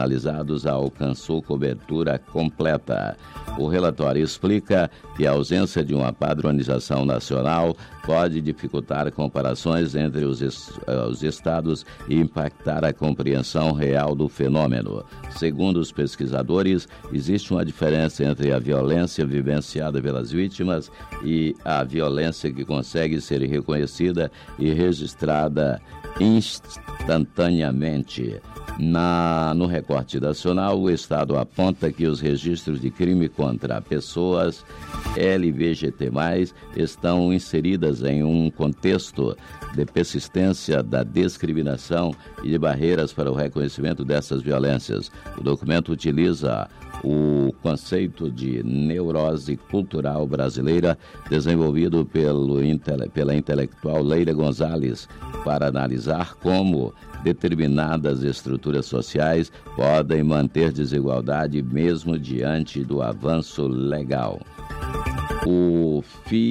analisados alcançou cobertura completa. O relatório explica que a ausência de uma padronização nacional pode dificultar comparações entre os estados e impactar a compreensão real do fenômeno. Segundo os pesquisadores, existe uma diferença entre a violência vivenciada pelas vítimas e a violência que consegue ser reconhecida e registrada instantaneamente. No recorte nacional, o Estado aponta que os registros de crime contra pessoas LGBT+, estão inseridas em um contexto de persistência da discriminação e de barreiras para o reconhecimento dessas violências. O documento utiliza o conceito de neurose cultural brasileira, desenvolvido pela intelectual Leila Gonzalez, para analisar como determinadas estruturas sociais podem manter desigualdade mesmo diante do avanço legal. O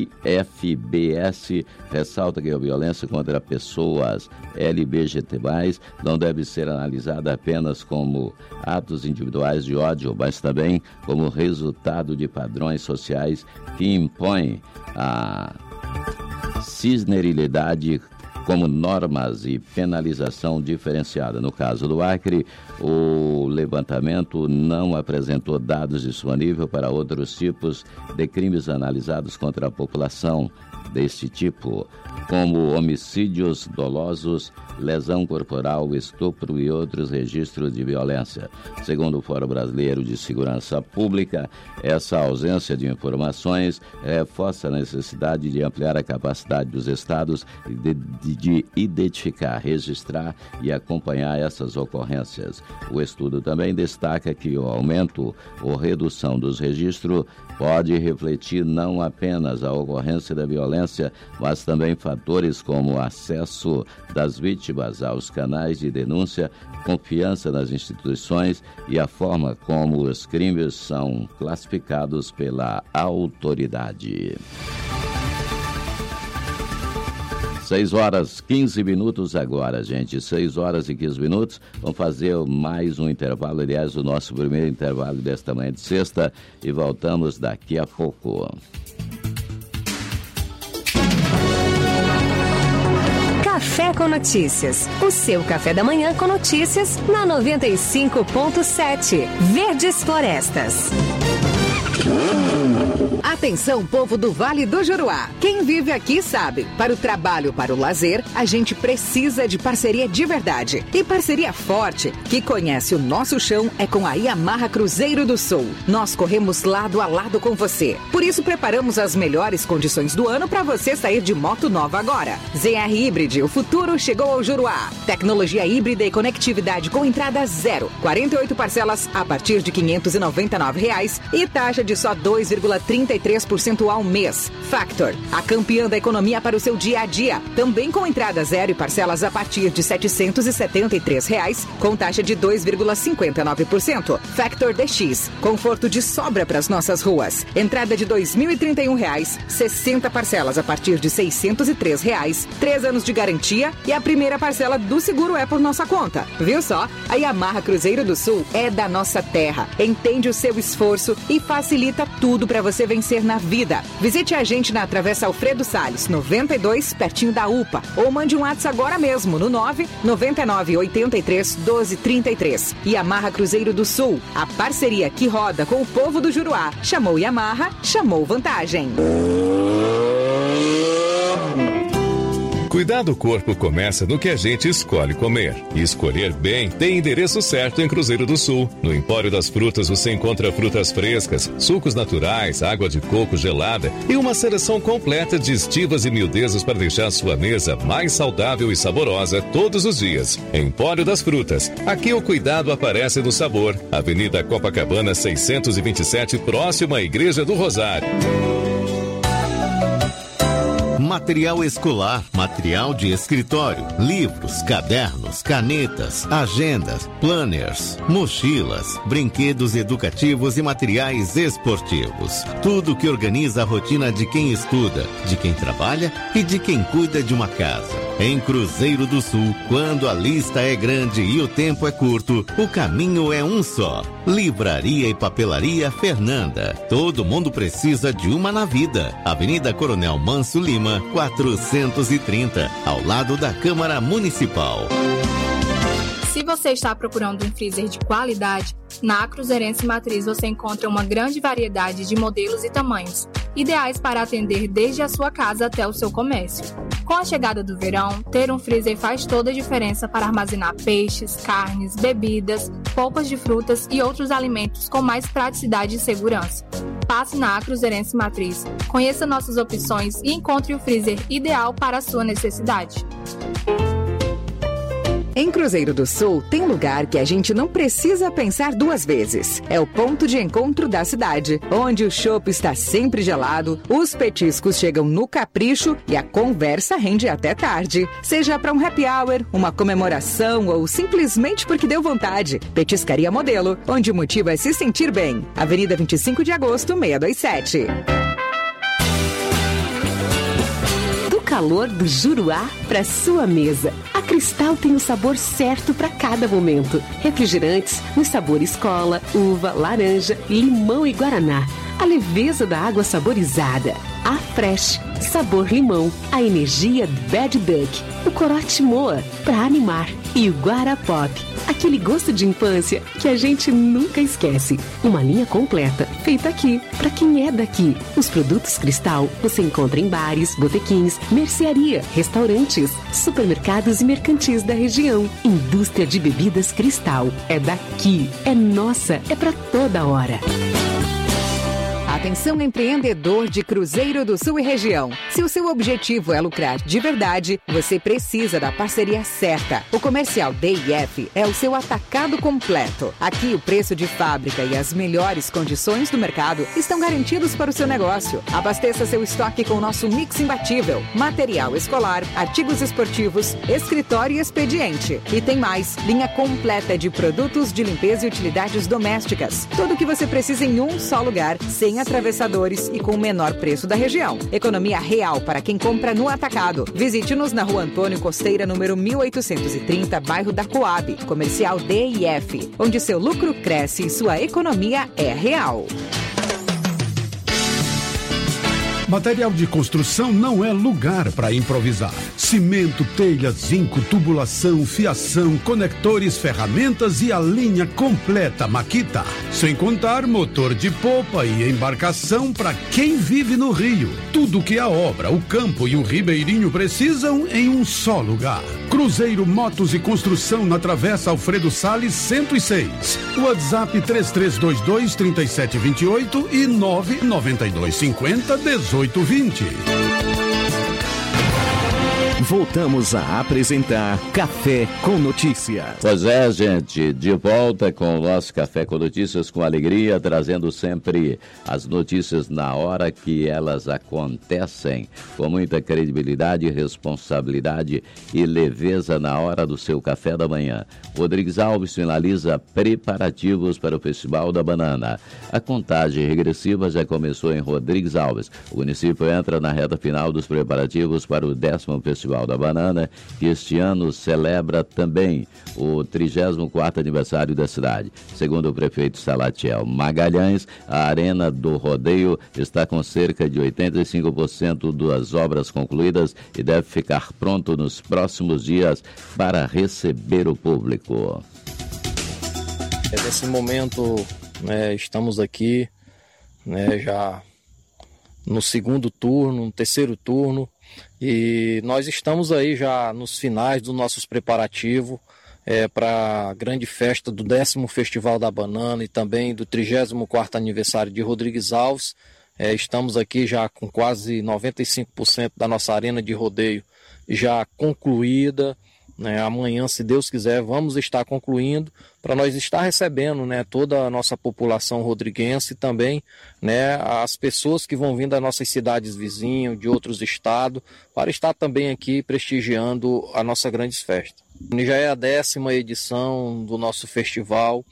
FBS ressalta que a violência contra pessoas LGBT+, não deve ser analisada apenas como atos individuais de ódio, mas também como resultado de padrões sociais que impõem a cisnerilidade como normas e penalização diferenciada. No caso do Acre, o levantamento não apresentou dados disponíveis para outros tipos de crimes analisados contra a população deste tipo, como homicídios dolosos, lesão corporal, estupro e outros registros de violência. Segundo o Fórum Brasileiro de Segurança Pública, essa ausência de informações reforça a necessidade de ampliar a capacidade dos estados de identificar, registrar e acompanhar essas ocorrências. O estudo também destaca que o aumento ou redução dos registros pode refletir não apenas a ocorrência da violência, mas também fatores como o acesso das vítimas aos canais de denúncia, confiança nas instituições e a forma como os crimes são classificados pela autoridade. 6h15 agora, gente. 6h15. Vamos fazer mais um intervalo, aliás, o nosso primeiro intervalo desta manhã de sexta, e voltamos daqui a pouco. Café com Notícias. O seu café da manhã com notícias na 95.7. Verdes Florestas. Atenção, povo do Vale do Juruá. Quem vive aqui sabe, para o trabalho, para o lazer, a gente precisa de parceria de verdade. E parceria forte, que conhece o nosso chão, é com a Yamaha Cruzeiro do Sul. Nós corremos lado a lado com você. Por isso, preparamos as melhores condições do ano para você sair de moto nova agora. ZR Hybrid, o futuro chegou ao Juruá. Tecnologia híbrida e conectividade com entrada zero. 48 parcelas a partir de R$ 599 e taxa de só 2,33% ao mês. Factor, a campeã da economia para o seu dia a dia. Também com entrada zero e parcelas a partir de R$ 773, com taxa de 2,59%. Factor DX, conforto de sobra para as nossas ruas. Entrada de R$ 2.031, 60 parcelas a partir de R$ 603, 3 anos de garantia e a primeira parcela do seguro é por nossa conta. Viu só? A Yamaha Cruzeiro do Sul é da nossa terra. Entende o seu esforço e facilita tudo para você vencer na vida. Visite a gente na Travessa Alfredo Salles, 92, pertinho da UPA. Ou mande um WhatsApp agora mesmo no 999831233. Yamaha Cruzeiro do Sul, a parceria que roda com o povo do Juruá. Chamou Yamaha, chamou vantagem. Cuidar do corpo começa no que a gente escolhe comer. E escolher bem tem endereço certo em Cruzeiro do Sul. No Empório das Frutas você encontra frutas frescas, sucos naturais, água de coco gelada e uma seleção completa de estivas e miudezas para deixar sua mesa mais saudável e saborosa todos os dias. Empório das Frutas. Aqui o cuidado aparece no sabor. Avenida Copacabana 627, próxima à Igreja do Rosário. material escolar, material de escritório, livros, cadernos, canetas, agendas, planners, mochilas, brinquedos educativos e materiais esportivos. Tudo que organiza a rotina de quem estuda, de quem trabalha e de quem cuida de uma casa. Em Cruzeiro do Sul, quando a lista é grande e o tempo é curto, o caminho é um só. Livraria e Papelaria Fernanda. Todo mundo precisa de uma na vida. Avenida Coronel Manso Lima, 430, ao lado da Câmara Municipal. Se você está procurando um freezer de qualidade, na Cruzeirense Matriz você encontra uma grande variedade de modelos e tamanhos, ideais para atender desde a sua casa até o seu comércio. Com a chegada do verão, ter um freezer faz toda a diferença para armazenar peixes, carnes, bebidas, polpas de frutas e outros alimentos com mais praticidade e segurança. Passe na Cruzeirense Matriz, conheça nossas opções e encontre o freezer ideal para a sua necessidade. Em Cruzeiro do Sul, tem lugar que a gente não precisa pensar duas vezes. É o ponto de encontro da cidade, onde o chopp está sempre gelado, os petiscos chegam no capricho e a conversa rende até tarde. Seja para um happy hour, uma comemoração ou simplesmente porque deu vontade. Petiscaria Modelo, onde o motivo é se sentir bem. Avenida 25 de Agosto, 627. Calor do Juruá para sua mesa. A Cristal tem o sabor certo para cada momento. Refrigerantes nos sabores cola, uva, laranja, limão e guaraná. A leveza da água saborizada. A Fresh, sabor limão. A energia Bad Duck. O Corote Moa, para animar. E o Guarapop, aquele gosto de infância que a gente nunca esquece. Uma linha completa, feita aqui, para quem é daqui. Os produtos Cristal você encontra em bares, botequins, mercearia, restaurantes, supermercados e mercantis da região. Indústria de bebidas Cristal. É daqui, é nossa, é para toda hora. Atenção, empreendedor de Cruzeiro do Sul e região. Se o seu objetivo é lucrar de verdade, você precisa da parceria certa. O Comercial DIF é o seu atacado completo. Aqui o preço de fábrica e as melhores condições do mercado estão garantidos para o seu negócio. Abasteça seu estoque com o nosso mix imbatível. Material escolar, artigos esportivos, escritório e expediente. E tem mais, linha completa de produtos de limpeza e utilidades domésticas. Tudo o que você precisa em um só lugar, sem atravessadores e com o menor preço da região. Economia real para quem compra no atacado. Visite-nos na Rua Antônio Costeira, número 1830, bairro da Coab. Comercial DIF, onde seu lucro cresce e sua economia é real. Material de construção não é lugar para improvisar. Cimento, telha, zinco, tubulação, fiação, conectores, ferramentas e a linha completa Makita. Sem contar motor de popa e embarcação para quem vive no Rio. Tudo que a obra, o campo e o ribeirinho precisam em um só lugar. Cruzeiro Motos e Construção na Travessa Alfredo Salles 106. WhatsApp 3322-3728 e 99250-1820. Voltamos a apresentar Café com Notícia. Pois é, gente, de volta com o nosso Café com Notícias, com alegria, trazendo sempre as notícias na hora que elas acontecem, com muita credibilidade, responsabilidade e leveza na hora do seu café da manhã. Rodrigues Alves finaliza preparativos para o Festival da Banana. A contagem regressiva já começou em Rodrigues Alves. O município entra na reta final dos preparativos para o 10º Festival da Banana, que este ano celebra também o 34º aniversário da cidade. Segundo o prefeito Salatiel Magalhães, a Arena do Rodeio está com cerca de 85% das obras concluídas e deve ficar pronto nos próximos dias para receber o público. Nesse momento, estamos aqui, já no segundo turno, no terceiro turno, e nós estamos aí já nos finais dos nossos preparativos para a grande festa do 10º Festival da Banana e também do 34º aniversário de Rodrigues Alves. Estamos aqui já com quase 95% da nossa arena de rodeio já concluída, né? Amanhã, se Deus quiser, vamos estar concluindo para nós estar recebendo, né, toda a nossa população rodriguense e também, né, as pessoas que vão vir das nossas cidades vizinhas, de outros estados, para estar também aqui prestigiando a nossa grande festa. Já é a 10ª edição do nosso festival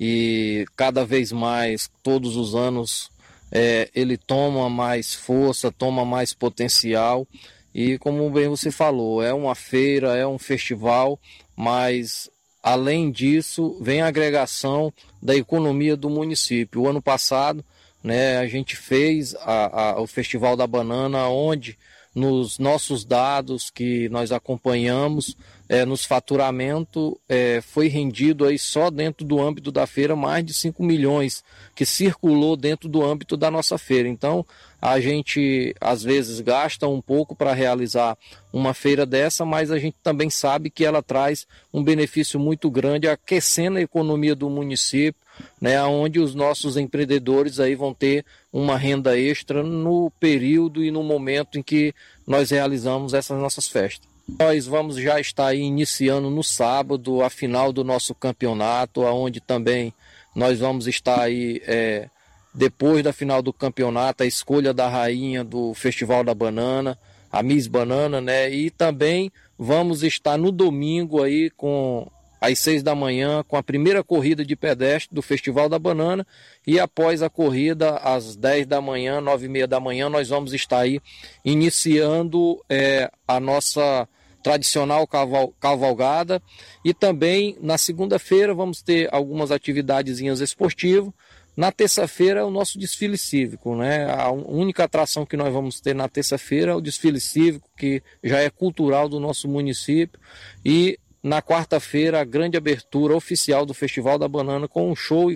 e cada vez mais, todos os anos, ele toma mais força, toma mais potencial e, como bem você falou, é uma feira, é um festival, mas além disso vem a agregação da economia do município. O ano passado, né, a gente fez o Festival da Banana, onde nos nossos dados que nós acompanhamos, nos faturamentos, foi rendido aí só dentro do âmbito da feira mais de 5 milhões que circulou dentro do âmbito da nossa feira. Então a gente às vezes gasta um pouco para realizar uma feira dessa, mas a gente também sabe que ela traz um benefício muito grande, aquecendo a economia do município, né, onde os nossos empreendedores aí vão ter uma renda extra no período e no momento em que nós realizamos essas nossas festas. Nós vamos já estar aí iniciando no sábado a final do nosso campeonato, onde também nós vamos estar aí, depois da final do campeonato, a escolha da rainha do Festival da Banana, a Miss Banana, né? E também vamos estar no domingo aí às 6 da manhã, com a primeira corrida de pedestre do Festival da Banana, e após a corrida, às 10 da manhã, 9h30 da manhã, nós vamos estar aí iniciando a nossa tradicional cavalgada, e também na segunda-feira vamos ter algumas atividadezinhas esportivas. Na terça-feira é o nosso desfile cívico, né? A única atração que nós vamos ter na terça-feira é o desfile cívico, que já é cultural do nosso município, e na quarta-feira a grande abertura oficial do Festival da Banana, com um show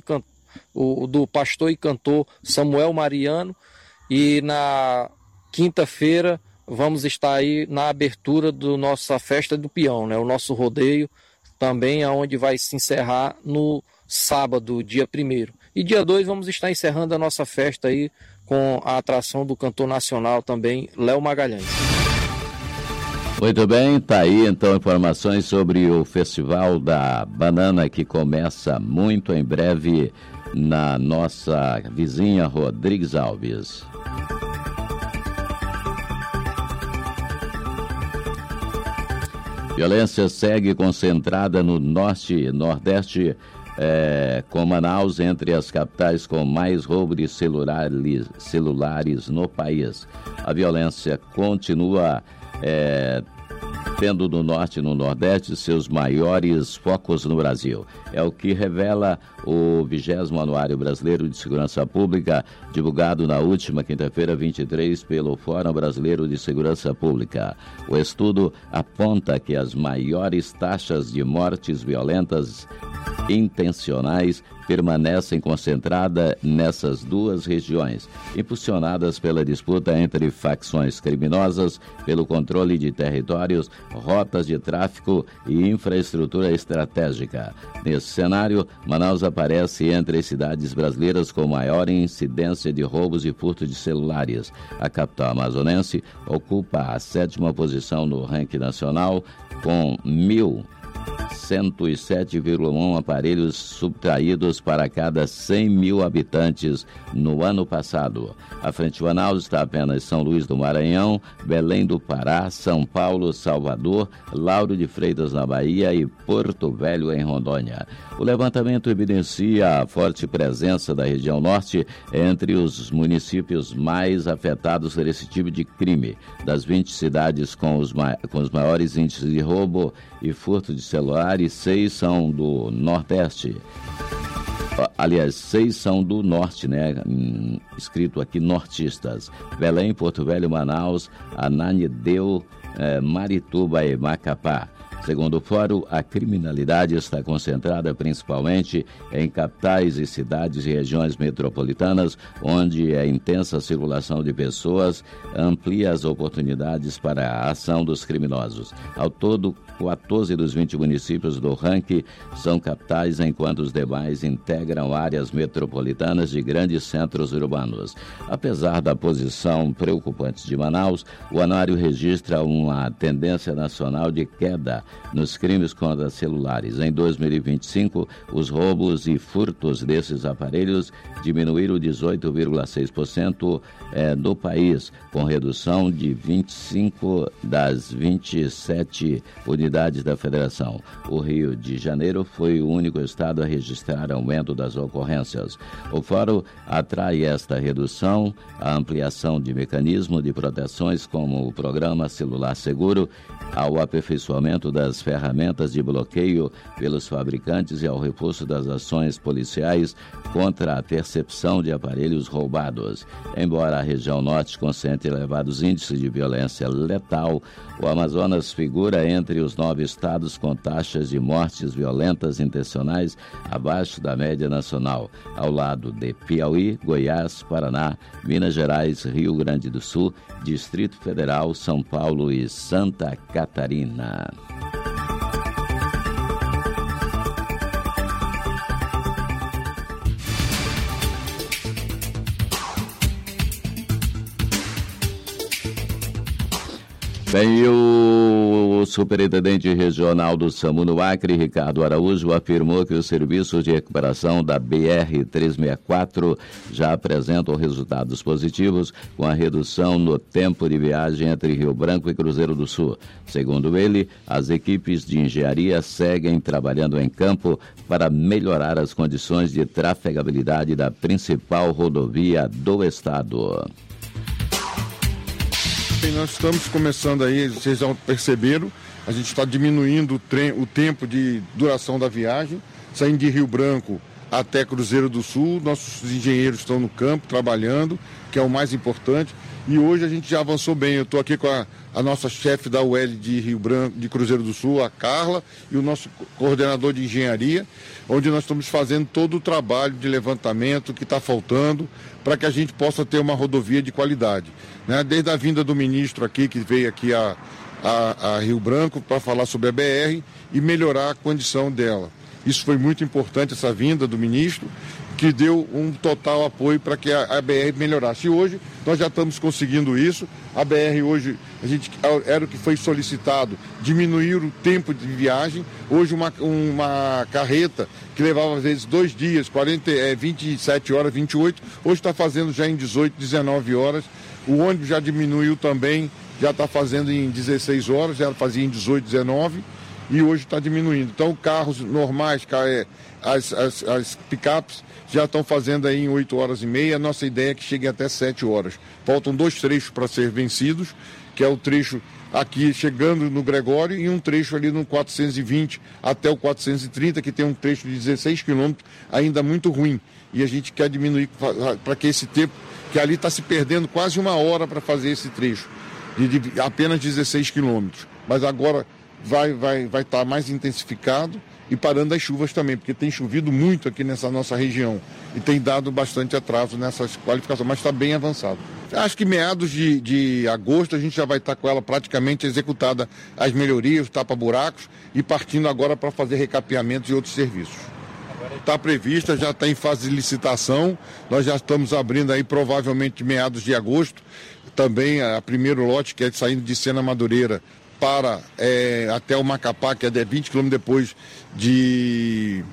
do pastor e cantor Samuel Mariano, e na quinta-feira vamos estar aí na abertura da nossa festa do peão, né? O nosso rodeio também, aonde vai se encerrar no sábado, dia 1º. E dia 2 vamos estar encerrando a nossa festa aí com a atração do cantor nacional também, Léo Magalhães. Muito bem, tá aí então informações sobre o Festival da Banana, que começa muito em breve na nossa vizinha Rodrigues Alves. Violência segue concentrada no norte e nordeste, com Manaus entre as capitais com mais roubo de celulares no país. A violência continua tendo no norte e no nordeste seus maiores focos no Brasil. É o que revela o 20º Anuário Brasileiro de Segurança Pública, divulgado na última quinta-feira, 23, pelo Fórum Brasileiro de Segurança Pública. O estudo aponta que as maiores taxas de mortes violentas intencionais permanecem concentradas nessas duas regiões, impulsionadas pela disputa entre facções criminosas pelo controle de territórios, rotas de tráfico e infraestrutura estratégica. Nesse cenário, Manaus aparece entre as cidades brasileiras com maior incidência de roubos e furto de celulares. A capital amazonense ocupa a 7ª posição no ranking nacional, com 1.107,1 aparelhos subtraídos para cada 100 mil habitantes no ano passado. À frente de Manaus está apenas São Luís do Maranhão, Belém do Pará, São Paulo, Salvador, Lauro de Freitas na Bahia e Porto Velho em Rondônia. O levantamento evidencia a forte presença da região norte entre os municípios mais afetados por esse tipo de crime. Das 20 cidades com os maiores índices de roubo e furto de celulares, 6 são do Nordeste. Aliás, 6 são do Norte, né? Escrito aqui nortistas. Belém, Porto Velho, Manaus, Ananindeua, Marituba e Macapá. Segundo o Fórum, a criminalidade está concentrada principalmente em capitais e cidades e regiões metropolitanas, onde a intensa circulação de pessoas amplia as oportunidades para a ação dos criminosos. Ao todo, 14 dos 20 municípios do ranking são capitais, enquanto os demais integram áreas metropolitanas de grandes centros urbanos. Apesar da posição preocupante de Manaus, o anuário registra uma tendência nacional de queda nos crimes contra celulares. Em 2025, os roubos e furtos desses aparelhos diminuíram 18,6% no país, com redução de 25 das 27 unidades da federação. O Rio de Janeiro foi o único estado a registrar aumento das ocorrências. O fórum atrai esta redução, a ampliação de mecanismos de proteções como o Programa Celular Seguro, ao aperfeiçoamento das ferramentas de bloqueio pelos fabricantes e ao reforço das ações policiais contra a percepção de aparelhos roubados. Embora a região norte concentre elevados índices de violência letal, o Amazonas figura entre os 9 estados com taxas de mortes violentas intencionais abaixo da média nacional, ao lado de Piauí, Goiás, Paraná, Minas Gerais, Rio Grande do Sul, Distrito Federal, São Paulo e Santa Catarina. Bem, o superintendente regional do SAMU no Acre, Ricardo Araújo, afirmou que os serviços de recuperação da BR-364 já apresentam resultados positivos com a redução no tempo de viagem entre Rio Branco e Cruzeiro do Sul. Segundo ele, as equipes de engenharia seguem trabalhando em campo para melhorar as condições de trafegabilidade da principal rodovia do estado. Nós estamos começando aí, vocês já perceberam, a gente está diminuindo o tempo de duração da viagem, saindo de Rio Branco até Cruzeiro do Sul. Nossos engenheiros estão no campo trabalhando, que é o mais importante, e hoje a gente já avançou bem. Eu estou aqui com a nossa chefe da UEL de Rio Branco, de Cruzeiro do Sul, a Carla, e o nosso coordenador de engenharia, onde nós estamos fazendo todo o trabalho de levantamento que está faltando para que a gente possa ter uma rodovia de qualidade. Né? Desde a vinda do ministro aqui, que veio aqui a Rio Branco para falar sobre a BR e melhorar a condição dela. Isso foi muito importante, essa vinda do ministro, que deu um total apoio para que a BR melhorasse. E hoje nós já estamos conseguindo isso. A BR hoje, era o que foi solicitado, diminuir o tempo de viagem. Hoje uma carreta que levava às vezes 2 dias, 27 horas, 28, hoje está fazendo já em 18, 19 horas. O ônibus já diminuiu também, já está fazendo em 16 horas, já fazia em 18, 19 e hoje está diminuindo. Então carros normais, as picapes já estão fazendo aí em 8 horas e meia. A nossa ideia é que cheguem até 7 horas. Faltam 2 trechos para ser vencidos, que é o trecho aqui chegando no Gregório e um trecho ali no 420 até o 430, que tem um trecho de 16 quilômetros ainda muito ruim. E a gente quer diminuir para que esse tempo, que ali está se perdendo quase 1 hora para fazer esse trecho, de apenas 16 quilômetros. Mas agora vai estar mais intensificado e parando as chuvas também, porque tem chovido muito aqui nessa nossa região e tem dado bastante atraso nessas qualificações, mas está bem avançado. Acho que meados de agosto a gente já vai estar com ela praticamente executada as melhorias, tapa-buracos e partindo agora para fazer recapeamentos e outros serviços. Está prevista, já está em fase de licitação, nós já estamos abrindo aí provavelmente meados de agosto, também a primeiro lote que é saindo de Sena Madureira para até o Macapá, que é 20 km depois de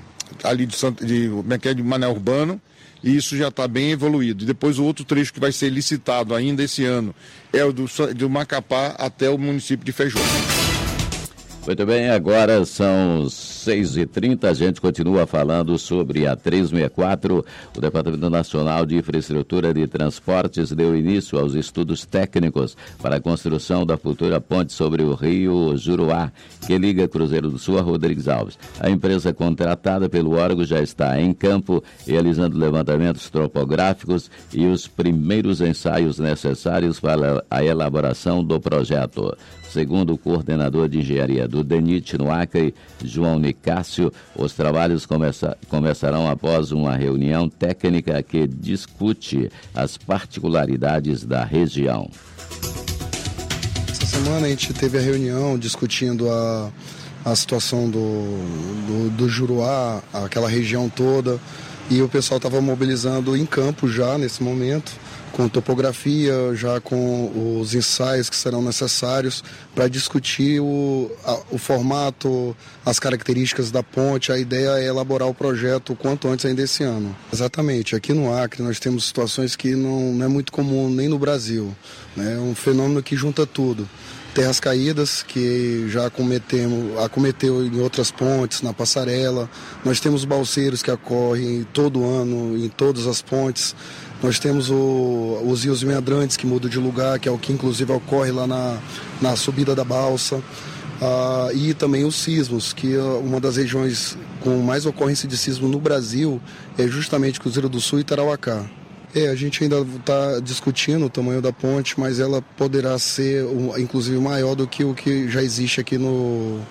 Mané Urbano, e isso já está bem evoluído. E depois o outro trecho que vai ser licitado ainda esse ano é o do Macapá até o município de Feijó. Muito bem, agora são 6h30, a gente continua falando sobre a 364. O Departamento Nacional de Infraestrutura de Transportes deu início aos estudos técnicos para a construção da futura ponte sobre o rio Juruá, que liga Cruzeiro do Sul a Rodrigues Alves. A empresa contratada pelo órgão já está em campo, realizando levantamentos topográficos e os primeiros ensaios necessários para a elaboração do projeto. Segundo o coordenador de engenharia do DENIT no Acre, João Nicásio, os trabalhos começarão após uma reunião técnica que discute as particularidades da região. Essa semana a gente teve a reunião discutindo a situação do Juruá, aquela região toda, e o pessoal estava mobilizando em campo já nesse momento com topografia, já com os ensaios que serão necessários para discutir o formato, as características da ponte. A ideia é elaborar o projeto o quanto antes ainda esse ano. Exatamente, aqui no Acre nós temos situações que não é muito comum nem no Brasil, né? É um fenômeno que junta tudo. Terras caídas, que já acometeu em outras pontes, na passarela. Nós temos balseiros que ocorrem todo ano em todas as pontes. Nós temos os rios meandrantes que mudam de lugar, que é o que inclusive ocorre lá na subida da balsa. E também os sismos, que uma das regiões com mais ocorrência de sismo no Brasil é justamente Cruzeiro do Sul e Tarauacá. A gente ainda está discutindo o tamanho da ponte, mas ela poderá ser, inclusive, maior do que o que já existe aqui no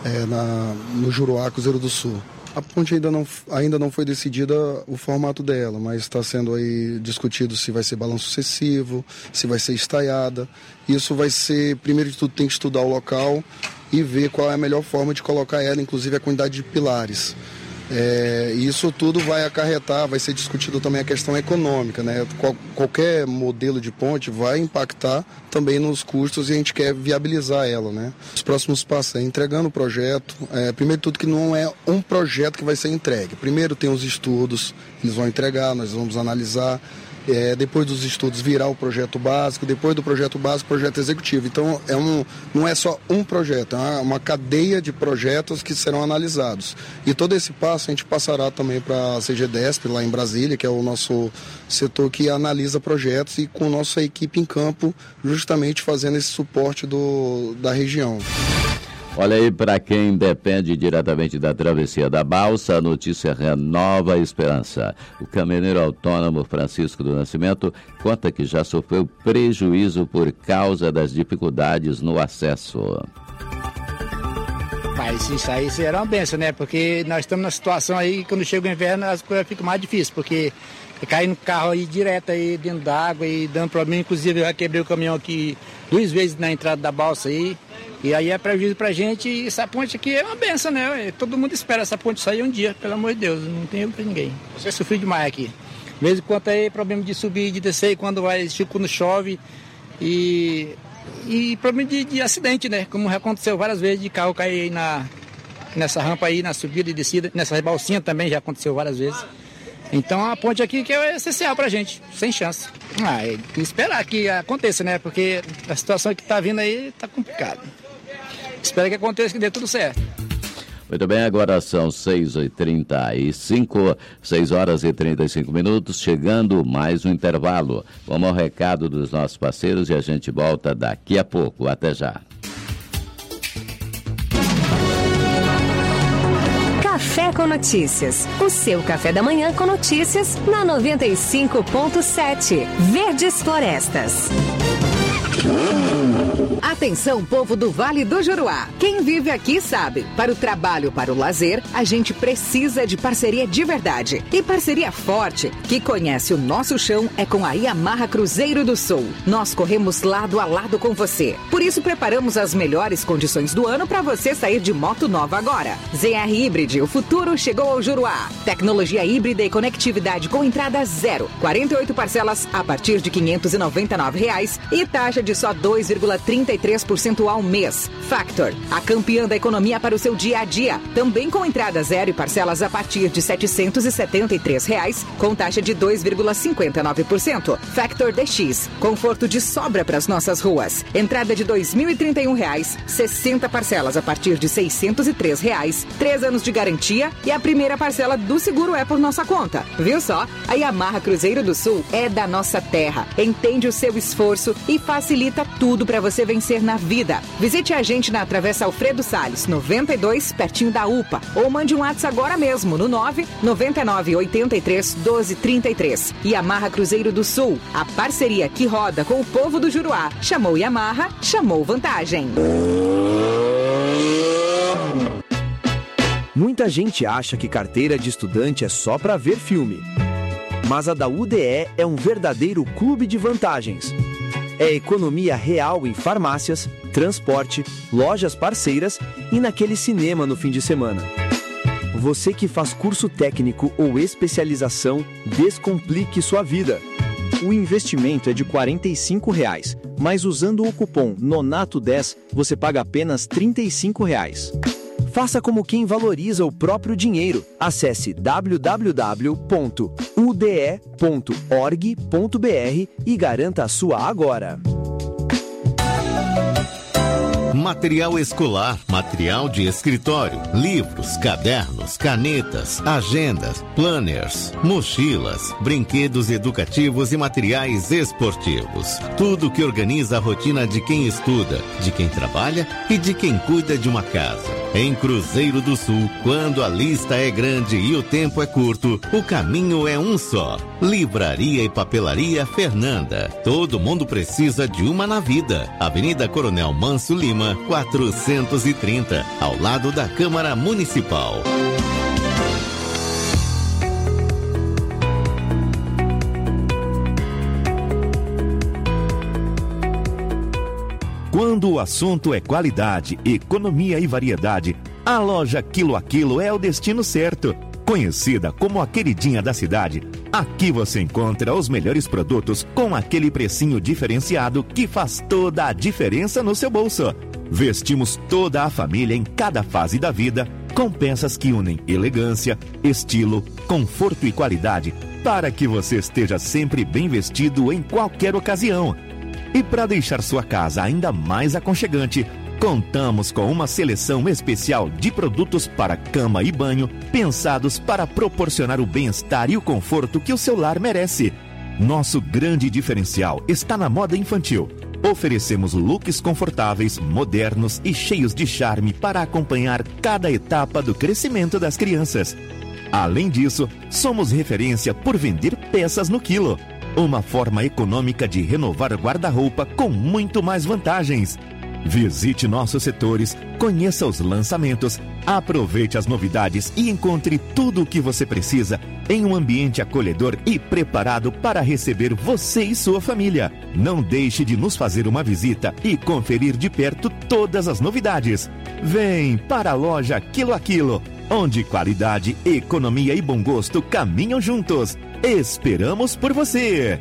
Juruá, Cruzeiro do Sul. A ponte ainda não foi decidida o formato dela, mas está sendo aí discutido se vai ser balanço sucessivo, se vai ser estaiada. Isso vai ser, primeiro de tudo, tem que estudar o local e ver qual é a melhor forma de colocar ela, inclusive a quantidade de pilares. Isso tudo vai acarretar, vai ser discutido também a questão econômica, né? Qualquer modelo de ponte vai impactar também nos custos e a gente quer viabilizar ela, né? Os próximos passos é entregando o projeto. Primeiro de tudo que não é um projeto que vai ser entregue. Primeiro tem os estudos, eles vão entregar, nós vamos analisar. Depois dos estudos virar o projeto básico, depois do projeto básico, projeto executivo. Então não é só um projeto, é uma cadeia de projetos que serão analisados. E todo esse passo a gente passará também para a CGDESP, lá em Brasília, que é o nosso setor que analisa projetos, e com nossa equipe em campo, justamente fazendo esse suporte da região. Olha aí, para quem depende diretamente da travessia da balsa, a notícia renova a esperança. O caminhoneiro autônomo Francisco do Nascimento conta que já sofreu prejuízo por causa das dificuldades no acesso. Mas isso aí será uma benção, né? Porque nós estamos numa situação aí, quando chega o inverno, as coisas ficam mais difíceis, porque cai no carro aí direto aí dentro da água e dando problema. Inclusive eu já quebrei o caminhão aqui 2 vezes na entrada da balsa aí. E aí é prejuízo pra gente, e essa ponte aqui é uma benção, né? Todo mundo espera essa ponte sair um dia, pelo amor de Deus, não tem erro pra ninguém. Você sofreu demais aqui. Mesmo quanto aí, problema de subir e de descer, quando chove, e problema de acidente, né? Como já aconteceu várias vezes, de carro cair nessa rampa aí, na subida e descida, nessa balsinha também já aconteceu várias vezes. Então a ponte aqui que é essencial pra gente, sem chance. É esperar que aconteça, né? Porque a situação que tá vindo aí tá complicada. Espero que aconteça, que dê tudo certo. Muito bem, agora são 6h35, 6h35, chegando mais um intervalo. Vamos ao recado dos nossos parceiros e a gente volta daqui a pouco. Até já. Café com Notícias. O seu café da manhã com notícias na 95.7. Verdes Florestas. Atenção, povo do Vale do Juruá. Quem vive aqui sabe, para o trabalho, para o lazer, a gente precisa de parceria de verdade. E parceria forte, que conhece o nosso chão, é com a Yamaha Cruzeiro do Sul. Nós corremos lado a lado com você. Por isso preparamos as melhores condições do ano para você sair de moto nova agora. ZR Hybrid, o futuro chegou ao Juruá. Tecnologia híbrida e conectividade com entrada zero. 48 parcelas a partir de R$ 599 e taxa de só 2,33% ao mês. Factor, a campeã da economia para o seu dia a dia. Também com entrada zero e parcelas a partir de R$ 773, com taxa de 2,59%. Factor DX, conforto de sobra para as nossas ruas. Entrada de R$ 2.031, 60 parcelas a partir de R$ 603, 3 anos de garantia e a primeira parcela do seguro é por nossa conta. Viu só? A Yamaha Cruzeiro do Sul é da nossa terra. Entende o seu esforço e facilita tudo para você vencer na vida. Visite a gente na Travessa Alfredo Salles, 92, pertinho da UPA. Ou mande um WhatsApp agora mesmo no 999831233. Yamaha Cruzeiro do Sul, a parceria que roda com o povo do Juruá. Chamou Yamaha, chamou vantagem. Muita gente acha que carteira de estudante é só para ver filme. Mas a da UDE é um verdadeiro clube de vantagens. É economia real em farmácias, transporte, lojas parceiras e naquele cinema no fim de semana. Você que faz curso técnico ou especialização, descomplique sua vida. O investimento é de R$ 45, mas usando o cupom NONATO10 você paga apenas R$ 35. Faça como quem valoriza o próprio dinheiro. Acesse www.ude.org.br e garanta a sua agora. Material escolar, material de escritório, livros, cadernos, canetas, agendas, planners, mochilas, brinquedos educativos e materiais esportivos. Tudo que organiza a rotina de quem estuda, de quem trabalha e de quem cuida de uma casa. Em Cruzeiro do Sul, quando a lista é grande e o tempo é curto, o caminho é um só. Livraria e Papelaria Fernanda. Todo mundo precisa de uma na vida. Avenida Coronel Manso Lima, 430, ao lado da Câmara Municipal. Quando o assunto é qualidade, economia e variedade, a loja Quilo a Quilo é o destino certo. Conhecida como a queridinha da cidade, aqui você encontra os melhores produtos com aquele precinho diferenciado que faz toda a diferença no seu bolso. Vestimos toda a família em cada fase da vida, com peças que unem elegância, estilo, conforto e qualidade, para que você esteja sempre bem vestido em qualquer ocasião. E para deixar sua casa ainda mais aconchegante, contamos com uma seleção especial de produtos para cama e banho, pensados para proporcionar o bem-estar e o conforto que o seu lar merece. Nosso grande diferencial está na moda infantil. Oferecemos looks confortáveis, modernos e cheios de charme para acompanhar cada etapa do crescimento das crianças. Além disso, somos referência por vender peças no quilo. Uma forma econômica de renovar guarda-roupa com muito mais vantagens. Visite nossos setores, conheça os lançamentos, aproveite as novidades e encontre tudo o que você precisa em um ambiente acolhedor e preparado para receber você e sua família. Não deixe de nos fazer uma visita e conferir de perto todas as novidades. Vem para a loja Quilo a Quilo, onde qualidade, economia e bom gosto caminham juntos. Esperamos por você!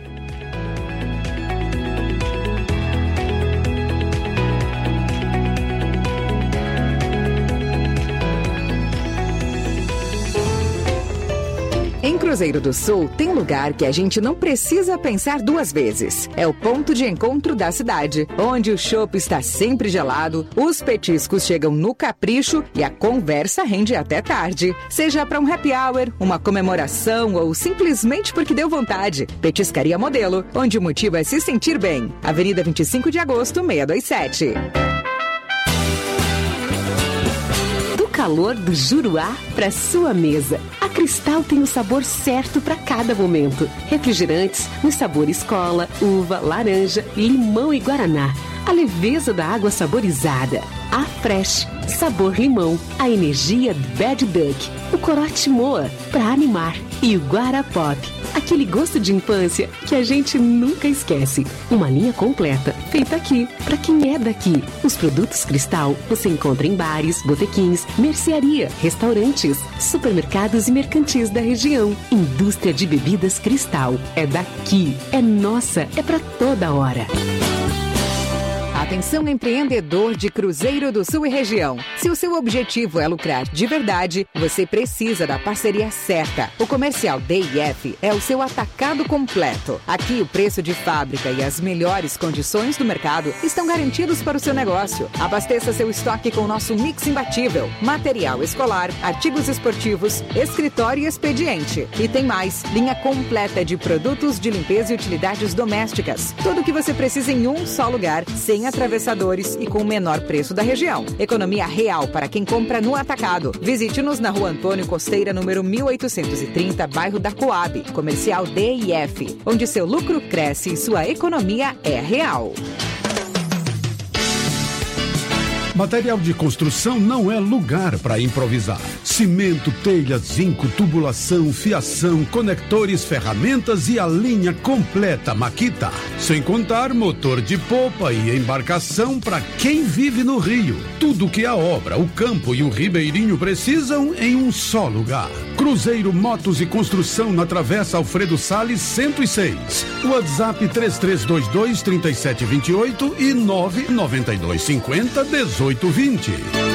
Em Cruzeiro do Sul, tem lugar que a gente não precisa pensar duas vezes. É o ponto de encontro da cidade, onde o chopp está sempre gelado, os petiscos chegam no capricho e a conversa rende até tarde. Seja para um happy hour, uma comemoração ou simplesmente porque deu vontade. Petiscaria Modelo, onde o motivo é se sentir bem. Avenida 25 de Agosto, 627. Calor do Juruá para sua mesa. A Cristal tem o sabor certo para cada momento. Refrigerantes nos sabores cola, uva, laranja, limão e guaraná. A leveza da água saborizada. A Fresh, sabor limão. A energia Bad Duck. O corote Moa para animar. E o Guarapop, aquele gosto de infância que a gente nunca esquece. Uma linha completa, feita aqui, para quem é daqui. Os produtos Cristal você encontra em bares, botequins, mercearia, restaurantes, supermercados e mercantis da região. Indústria de bebidas Cristal. É daqui, é nossa, é para toda hora. Atenção empreendedor de Cruzeiro do Sul e região. Se o seu objetivo é lucrar de verdade, você precisa da parceria certa. O Comercial DIF é o seu atacado completo. Aqui o preço de fábrica e as melhores condições do mercado estão garantidos para o seu negócio. Abasteça seu estoque com o nosso mix imbatível. Material escolar, artigos esportivos, escritório e expediente. E tem mais, linha completa de produtos de limpeza e utilidades domésticas. Tudo o que você precisa em um só lugar, sem atravessadores e com o menor preço da região. Economia real para quem compra no atacado. Visite-nos na Rua Antônio Costeira, número 1830, bairro da Coab. Comercial DIF, onde seu lucro cresce e sua economia é real. Material de construção não é lugar para improvisar. Cimento, telha, zinco, tubulação, fiação, conectores, ferramentas e a linha completa Makita. Sem contar motor de popa e embarcação para quem vive no Rio. Tudo que a obra, o campo e o ribeirinho precisam em um só lugar. Cruzeiro Motos e Construção na Travessa Alfredo Salles 106. WhatsApp 3322-3728 e 99250-1820.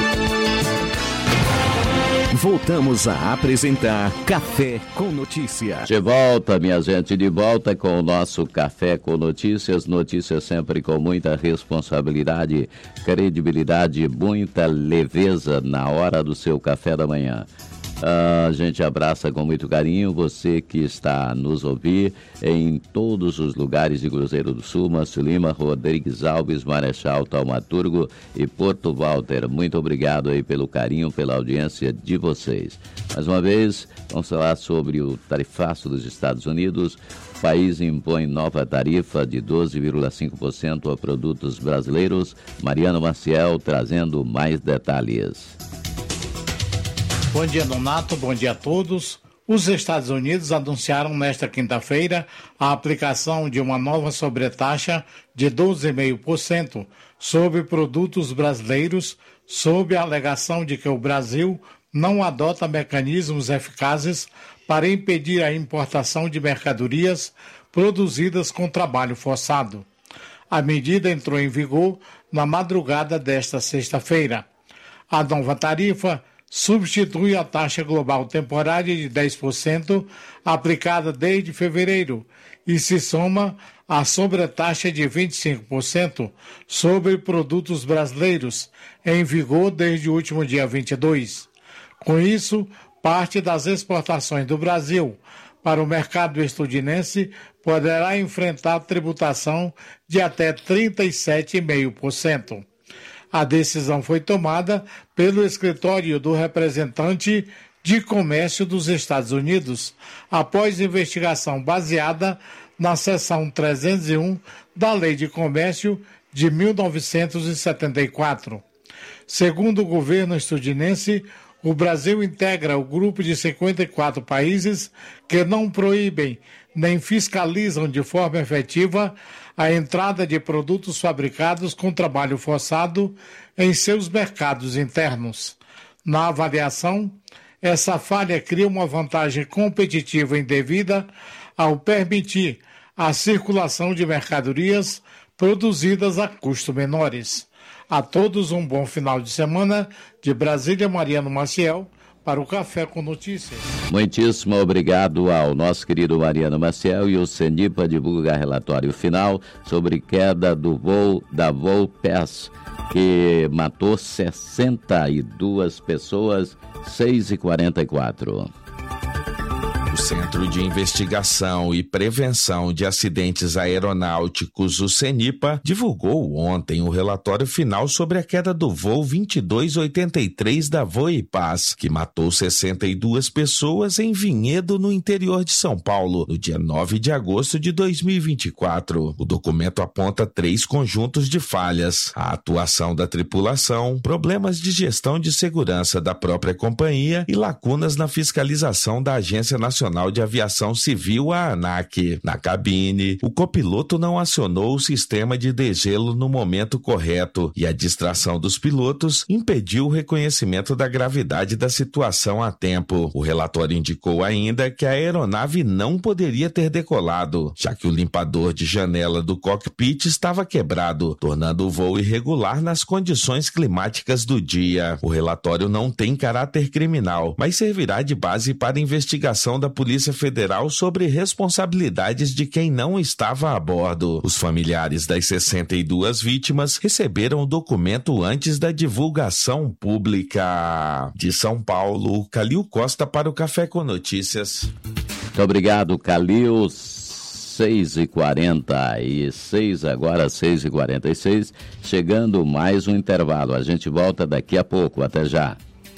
Voltamos a apresentar Café com Notícia. De volta, minha gente, de volta com o nosso Café com Notícias. Notícias sempre com muita responsabilidade, credibilidade, muita leveza na hora do seu café da manhã. A gente abraça com muito carinho você que está nos ouvir em todos os lugares de Cruzeiro do Sul, Márcio Lima, Rodrigues Alves, Marechal, Taumaturgo e Porto Walter. Muito obrigado aí pelo carinho, pela audiência de vocês. Mais uma vez, vamos falar sobre o tarifaço dos Estados Unidos. O país impõe nova tarifa de 12,5% a produtos brasileiros. Mariano Maciel trazendo mais detalhes. Bom dia, Donato. Bom dia a todos. Os Estados Unidos anunciaram nesta quinta-feira a aplicação de uma nova sobretaxa de 12,5% sobre produtos brasileiros, sob a alegação de que o Brasil não adota mecanismos eficazes para impedir a importação de mercadorias produzidas com trabalho forçado. A medida entrou em vigor na madrugada desta sexta-feira. A nova tarifa substitui a taxa global temporária de 10% aplicada desde fevereiro e se soma à sobretaxa de 25% sobre produtos brasileiros, em vigor desde o último dia 22. Com isso, parte das exportações do Brasil para o mercado estadunidense poderá enfrentar tributação de até 37,5%. A decisão foi tomada pelo escritório do representante de comércio dos Estados Unidos, após investigação baseada na seção 301 da Lei de Comércio de 1974. Segundo o governo estadunidense, o Brasil integra o grupo de 54 países que não proíbem nem fiscalizam de forma efetiva a entrada de produtos fabricados com trabalho forçado em seus mercados internos. Na avaliação, essa falha cria uma vantagem competitiva indevida ao permitir a circulação de mercadorias produzidas a custos menores. A todos um bom final de semana. De Brasília, Mariano Maciel, para o Café com Notícias. Muitíssimo obrigado ao nosso querido Mariano Maciel, e o CENIPA divulga relatório final sobre queda do voo da Volpass, que matou 62 pessoas, 6h44. O Centro de Investigação e Prevenção de Acidentes Aeronáuticos, o CENIPA, divulgou ontem o relatório final sobre a queda do voo 2283 da Volpass, que matou 62 pessoas em Vinhedo, no interior de São Paulo, no dia 9 de agosto de 2024. O documento aponta 3 conjuntos de falhas: a atuação da tripulação, problemas de gestão de segurança da própria companhia e lacunas na fiscalização da Agência Nacional de Aviação Civil, a ANAC. Na cabine, o copiloto não acionou o sistema de degelo no momento correto e a distração dos pilotos impediu o reconhecimento da gravidade da situação a tempo. O relatório indicou ainda que a aeronave não poderia ter decolado, já que o limpador de janela do cockpit estava quebrado, tornando o voo irregular nas condições climáticas do dia. O relatório não tem caráter criminal, mas servirá de base para a investigação da Polícia Federal sobre responsabilidades de quem não estava a bordo. Os familiares das 62 vítimas receberam o documento antes da divulgação pública. De São Paulo, Calil Costa para o Café com Notícias. Muito obrigado, Calil. 6h46, agora 6h46, chegando mais um intervalo. A gente volta daqui a pouco. Até já.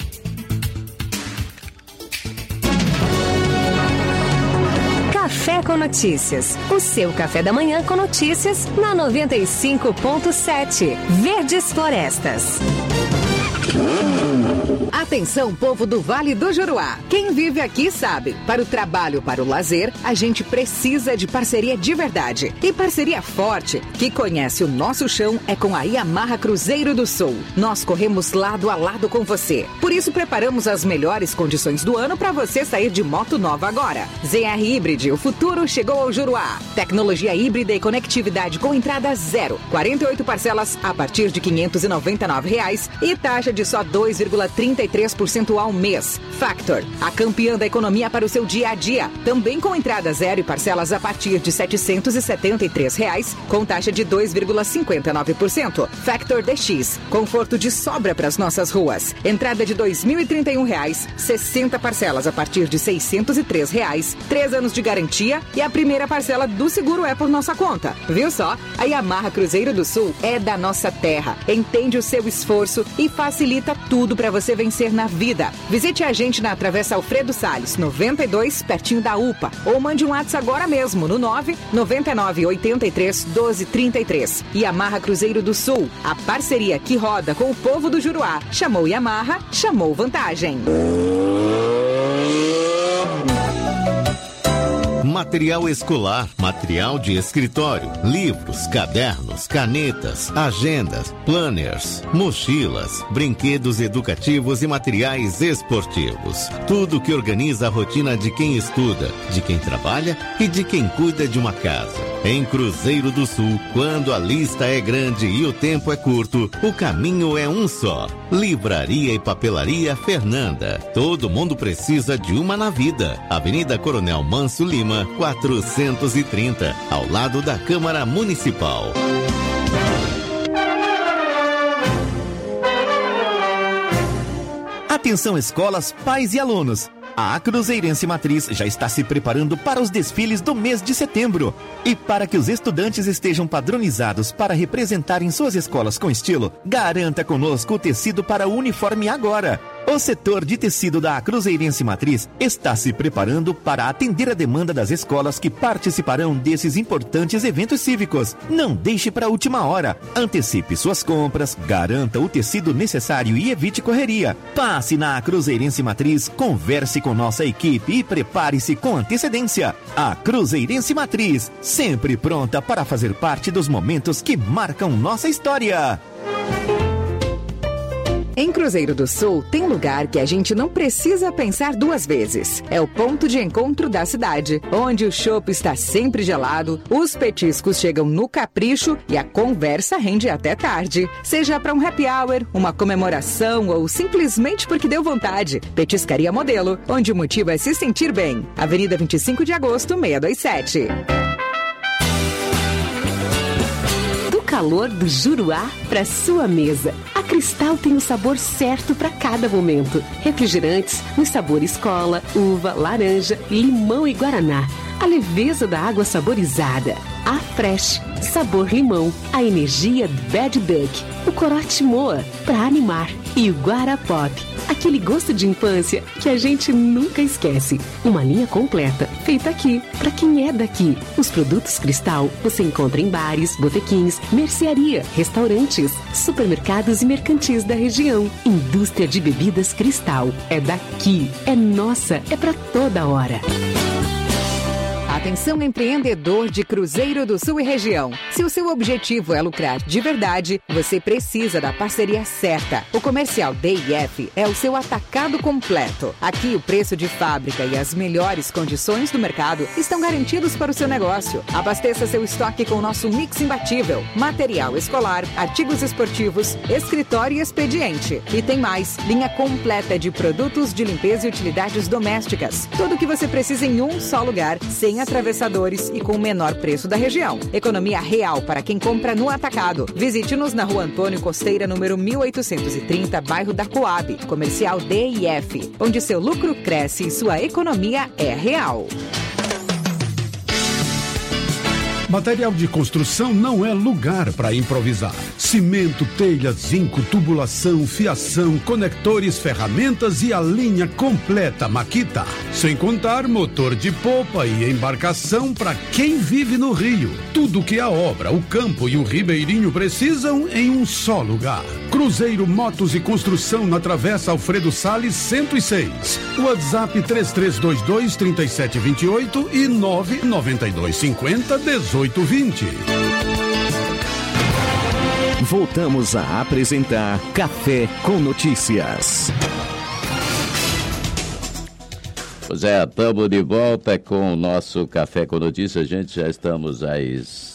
Café com Notícias. O seu café da manhã com notícias na 95.7. Verdes Florestas. A Atenção, povo do Vale do Juruá. Quem vive aqui sabe. Para o trabalho, para o lazer, a gente precisa de parceria de verdade. E parceria forte, que conhece o nosso chão, é com a Yamaha Cruzeiro do Sul. Nós corremos lado a lado com você. Por isso, preparamos as melhores condições do ano para você sair de moto nova agora. ZR Hybrid, o futuro chegou ao Juruá. Tecnologia híbrida e conectividade com entrada zero. 48 parcelas a partir de R$ 599 e taxa de só 2,33% ao mês. Factor, a campeã da economia para o seu dia a dia. Também com entrada zero e parcelas a partir de R$ 773, com taxa de 2,59%. Factor DX, conforto de sobra para as nossas ruas. Entrada de R$ 2.031, 60 parcelas a partir de R$ 603, 3 anos de garantia e a primeira parcela do seguro é por nossa conta. Viu só? A Yamaha Cruzeiro do Sul é da nossa terra. Entende o seu esforço e facilita tudo para você vencer na vida. Visite a gente na Travessa Alfredo Salles, 92, pertinho da UPA. Ou mande um WhatsApp agora mesmo no 999 83 12 33. Yamaha Cruzeiro do Sul, a parceria que roda com o povo do Juruá. Chamou Yamaha, chamou vantagem. Material escolar, material de escritório, livros, cadernos, canetas, agendas, planners, mochilas, brinquedos educativos e materiais esportivos. Tudo que organiza a rotina de quem estuda, de quem trabalha e de quem cuida de uma casa. Em Cruzeiro do Sul, quando a lista é grande e o tempo é curto, o caminho é um só. Livraria e Papelaria Fernanda. Todo mundo precisa de uma na vida. Avenida Coronel Manso Lima, 430, ao lado da Câmara Municipal. Atenção escolas, pais e alunos. A Cruzeirense Matriz já está se preparando para os desfiles do mês de setembro. E para que os estudantes estejam padronizados para representarem suas escolas com estilo, garanta conosco o tecido para o uniforme agora. O setor de tecido da Cruzeirense Matriz está se preparando para atender a demanda das escolas que participarão desses importantes eventos cívicos. Não deixe para a última hora. Antecipe suas compras, garanta o tecido necessário e evite correria. Passe na Cruzeirense Matriz, converse com nossa equipe e prepare-se com antecedência. A Cruzeirense Matriz, sempre pronta para fazer parte dos momentos que marcam nossa história. Em Cruzeiro do Sul, tem lugar que a gente não precisa pensar duas vezes. É o ponto de encontro da cidade, onde o chopp está sempre gelado, os petiscos chegam no capricho e a conversa rende até tarde. Seja para um happy hour, uma comemoração ou simplesmente porque deu vontade. Petiscaria Modelo, onde o motivo é se sentir bem. Avenida 25 de Agosto, 627. Calor do Juruá para sua mesa. A Cristal tem o sabor certo para cada momento. Refrigerantes nos sabores cola, uva, laranja, limão e guaraná. A leveza da água saborizada. A Fresh, sabor limão. A energia Bad Duck. O corote Moa, para animar. E o Guarapop, aquele gosto de infância que a gente nunca esquece. Uma linha completa, feita aqui, para quem é daqui. Os produtos Cristal você encontra em bares, botequins, mercearia, restaurantes, supermercados e mercantis da região. Indústria de bebidas Cristal. É daqui, é nossa, é para toda hora. Atenção empreendedor de Cruzeiro do Sul e região. Se o seu objetivo é lucrar de verdade, você precisa da parceria certa. O Comercial DIF é o seu atacado completo. Aqui o preço de fábrica e as melhores condições do mercado estão garantidos para o seu negócio. Abasteça seu estoque com o nosso mix imbatível. Material escolar, artigos esportivos, escritório e expediente. E tem mais, linha completa de produtos de limpeza e utilidades domésticas. Tudo o que você precisa em um só lugar, sem atravessadores e com o menor preço da região. Economia real para quem compra no atacado. Visite-nos na Rua Antônio Costeira, número 1830, bairro da Coab. Comercial DIF, onde seu lucro cresce e sua economia é real. Material de construção não é lugar para improvisar. Cimento, telha, zinco, tubulação, fiação, conectores, ferramentas e a linha completa Makita. Sem contar motor de popa e embarcação para quem vive no Rio. Tudo que a obra, o campo e o ribeirinho precisam em um só lugar. Cruzeiro Motos e Construção na Travessa Alfredo Salles 106. WhatsApp 3322-3728 e 99250-1820. Voltamos a apresentar Café com Notícias. Pois é, estamos de volta com o nosso Café com Notícias. Gente, já estamos às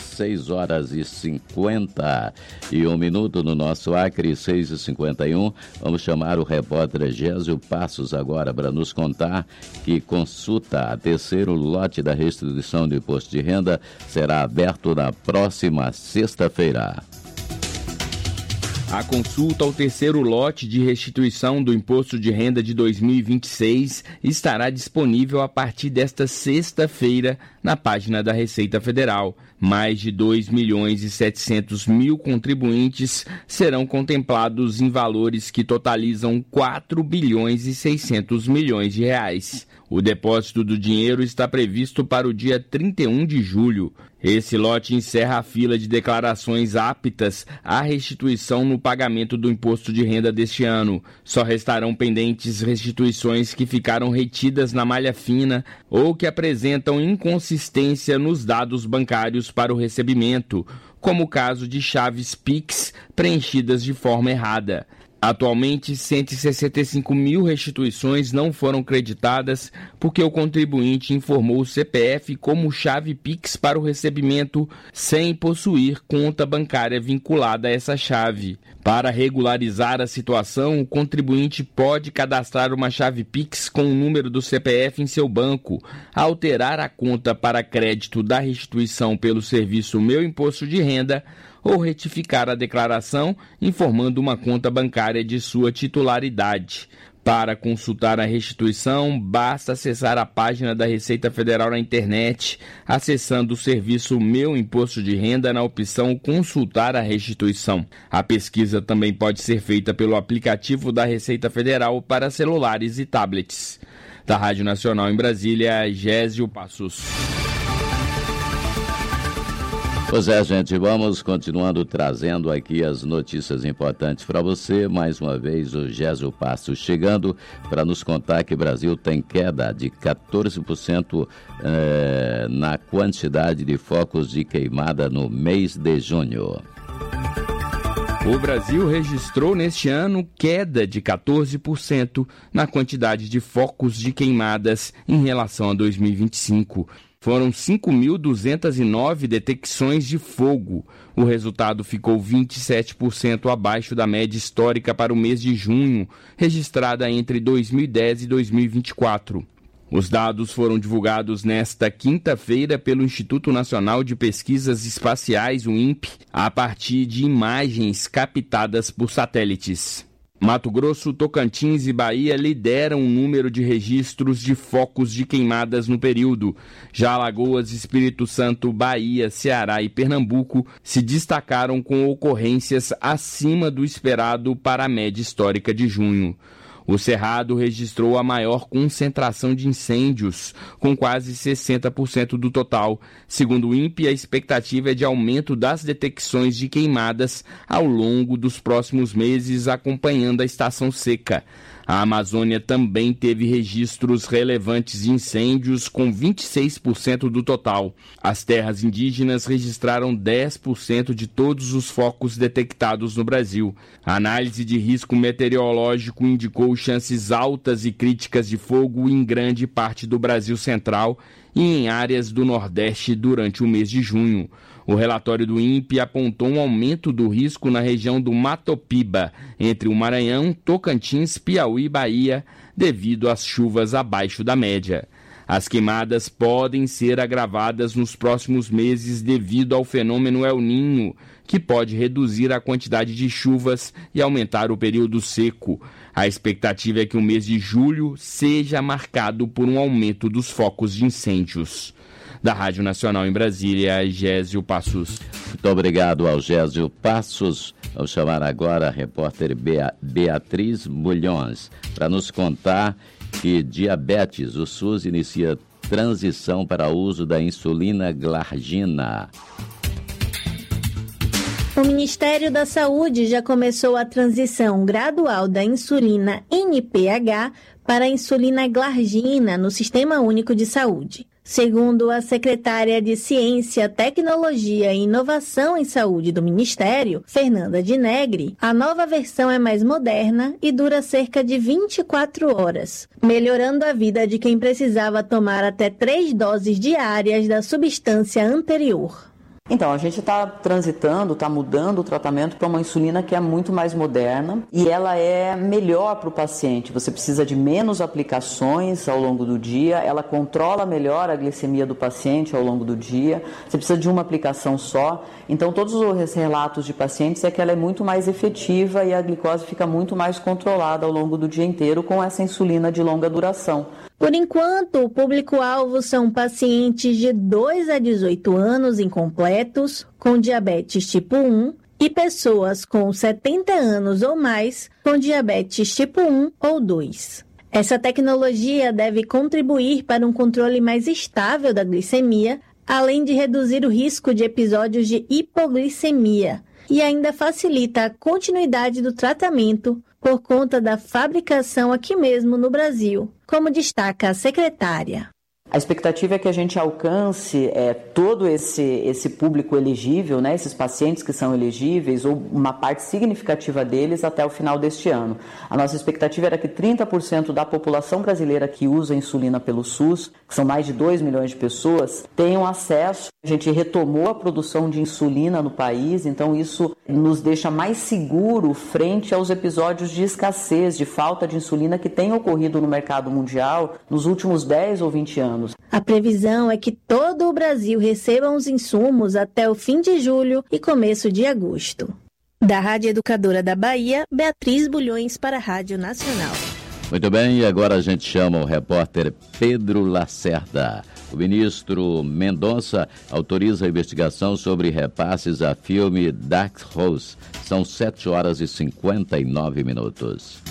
6h51 no nosso Acre, 6h51. Vamos chamar o repórter Gésio Passos agora para nos contar que consulta a terceiro lote da restituição do imposto de renda será aberto na próxima sexta-feira. A consulta ao terceiro lote de restituição do Imposto de Renda de 2026 estará disponível a partir desta sexta-feira na página da Receita Federal. Mais de 2.700.000 contribuintes serão contemplados em valores que totalizam 4.600 bilhões de reais. O depósito do dinheiro está previsto para o dia 31 de julho. Esse lote encerra a fila de declarações aptas à restituição no pagamento do imposto de renda deste ano. Só restarão pendentes restituições que ficaram retidas na malha fina ou que apresentam inconsistência nos dados bancários para o recebimento, como o caso de chaves Pix preenchidas de forma errada. Atualmente, 165.000 restituições não foram creditadas porque o contribuinte informou o CPF como chave Pix para o recebimento sem possuir conta bancária vinculada a essa chave. Para regularizar a situação, o contribuinte pode cadastrar uma chave Pix com o número do CPF em seu banco, alterar a conta para crédito da restituição pelo serviço Meu Imposto de Renda ou retificar a declaração informando uma conta bancária de sua titularidade. Para consultar a restituição, basta acessar a página da Receita Federal na internet, acessando o serviço Meu Imposto de Renda na opção Consultar a Restituição. A pesquisa também pode ser feita pelo aplicativo da Receita Federal para celulares e tablets. Da Rádio Nacional em Brasília, Gésio Passos. Pois é, gente, vamos continuando trazendo aqui as notícias importantes para você. Mais uma vez, o Gésio Passos chegando para nos contar que o Brasil tem queda de 14% na quantidade de focos de queimada no mês de junho. O Brasil registrou neste ano queda de 14% na quantidade de focos de queimadas em relação a 2025. Foram 5.209 detecções de fogo. O resultado ficou 27% abaixo da média histórica para o mês de junho, registrada entre 2010 e 2024. Os dados foram divulgados nesta quinta-feira pelo Instituto Nacional de Pesquisas Espaciais, o INPE, a partir de imagens captadas por satélites. Mato Grosso, Tocantins e Bahia lideram o número de registros de focos de queimadas no período. Já Alagoas, Espírito Santo, Bahia, Ceará e Pernambuco se destacaram com ocorrências acima do esperado para a média histórica de junho. O Cerrado registrou a maior concentração de incêndios, com quase 60% do total. Segundo o INPE, a expectativa é de aumento das detecções de queimadas ao longo dos próximos meses, acompanhando a estação seca. A Amazônia também teve registros relevantes de incêndios, com 26% do total. As terras indígenas registraram 10% de todos os focos detectados no Brasil. A análise de risco meteorológico indicou chances altas e críticas de fogo em grande parte do Brasil Central e em áreas do Nordeste durante o mês de junho. O relatório do INPE apontou um aumento do risco na região do Matopiba, entre o Maranhão, Tocantins, Piauí e Bahia, devido às chuvas abaixo da média. As queimadas podem ser agravadas nos próximos meses devido ao fenômeno El Niño, que pode reduzir a quantidade de chuvas e aumentar o período seco. A expectativa é que o mês de julho seja marcado por um aumento dos focos de incêndios. Da Rádio Nacional em Brasília, Gésio Passos. Muito obrigado ao Gésio Passos. Vamos chamar agora a repórter Beatriz Bulhões para nos contar que diabetes, o SUS inicia transição para o uso da insulina glargina. O Ministério da Saúde já começou a transição gradual da insulina NPH para a insulina glargina no Sistema Único de Saúde. Segundo a secretária de Ciência, Tecnologia e Inovação em Saúde do Ministério, Fernanda de Negri, a nova versão é mais moderna e dura cerca de 24 horas, melhorando a vida de quem precisava tomar até 3 doses diárias da substância anterior. Então, a gente está transitando, está mudando o tratamento para uma insulina que é muito mais moderna e ela é melhor para o paciente. Você precisa de menos aplicações ao longo do dia, ela controla melhor a glicemia do paciente ao longo do dia, você precisa de uma aplicação só. Então, todos os relatos de pacientes é que ela é muito mais efetiva e a glicose fica muito mais controlada ao longo do dia inteiro com essa insulina de longa duração. Por enquanto, o público-alvo são pacientes de 2 a 18 anos incompletos, com diabetes tipo 1, e pessoas com 70 anos ou mais, com diabetes tipo 1 ou 2. Essa tecnologia deve contribuir para um controle mais estável da glicemia, além de reduzir o risco de episódios de hipoglicemia, e ainda facilita a continuidade do tratamento por conta da fabricação aqui mesmo no Brasil, como destaca a secretária. A expectativa é que a gente alcance todo esse público elegível, né, esses pacientes que são elegíveis, ou uma parte significativa deles até o final deste ano. A nossa expectativa era que 30% da população brasileira que usa insulina pelo SUS, que são mais de 2 milhões de pessoas, tenham acesso. A gente retomou a produção de insulina no país, então isso nos deixa mais seguro frente aos episódios de escassez, de falta de insulina que tem ocorrido no mercado mundial nos últimos 10 ou 20 anos. A previsão é que todo o Brasil receba os insumos até o fim de julho e começo de agosto. Da Rádio Educadora da Bahia, Beatriz Bulhões para a Rádio Nacional. Muito bem, e agora a gente chama o repórter Pedro Lacerda. O ministro Mendonça autoriza a investigação sobre repasses a filme Dark Horse. São 7 horas e 59 minutos.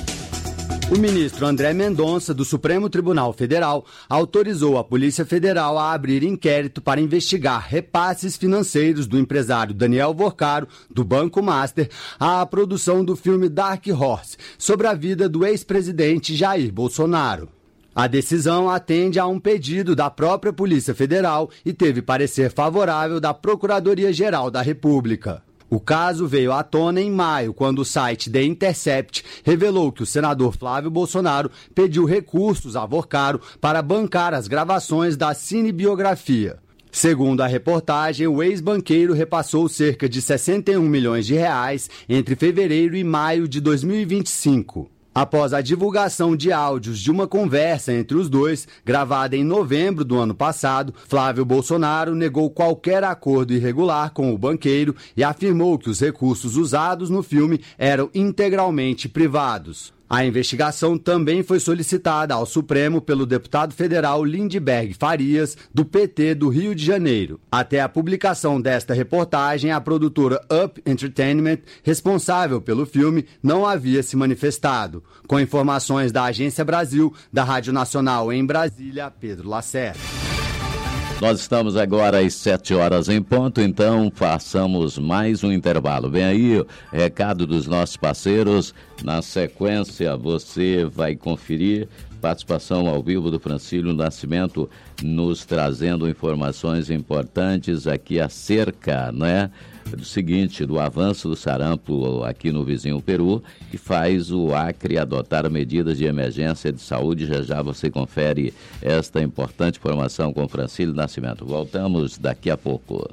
O ministro André Mendonça, do Supremo Tribunal Federal, autorizou a Polícia Federal a abrir inquérito para investigar repasses financeiros do empresário Daniel Vorcaro, do Banco Master, à produção do filme Dark Horse, sobre a vida do ex-presidente Jair Bolsonaro. A decisão atende a um pedido da própria Polícia Federal e teve parecer favorável da Procuradoria-Geral da República. O caso veio à tona em maio, quando o site The Intercept revelou que o senador Flávio Bolsonaro pediu recursos a Vorcaro para bancar as gravações da cinebiografia. Segundo a reportagem, o ex-banqueiro repassou cerca de 61 milhões de reais entre fevereiro e maio de 2025. Após a divulgação de áudios de uma conversa entre os dois, gravada em novembro do ano passado, Flávio Bolsonaro negou qualquer acordo irregular com o banqueiro e afirmou que os recursos usados no filme eram integralmente privados. A investigação também foi solicitada ao Supremo pelo deputado federal Lindbergh Farias, do PT do Rio de Janeiro. Até a publicação desta reportagem, a produtora Up Entertainment, responsável pelo filme, não havia se manifestado. Com informações da Agência Brasil, da Rádio Nacional em Brasília, Pedro Lacerda. Nós estamos agora às 7 horas em ponto, então façamos mais um intervalo. Vem aí o recado dos nossos parceiros. Na sequência, você vai conferir participação ao vivo do Francílio Nascimento, nos trazendo informações importantes aqui acerca, né, do seguinte, do avanço do sarampo aqui no vizinho Peru, que faz o Acre adotar medidas de emergência de saúde. Já já você confere esta importante informação com Francílio Nascimento. Voltamos daqui a pouco.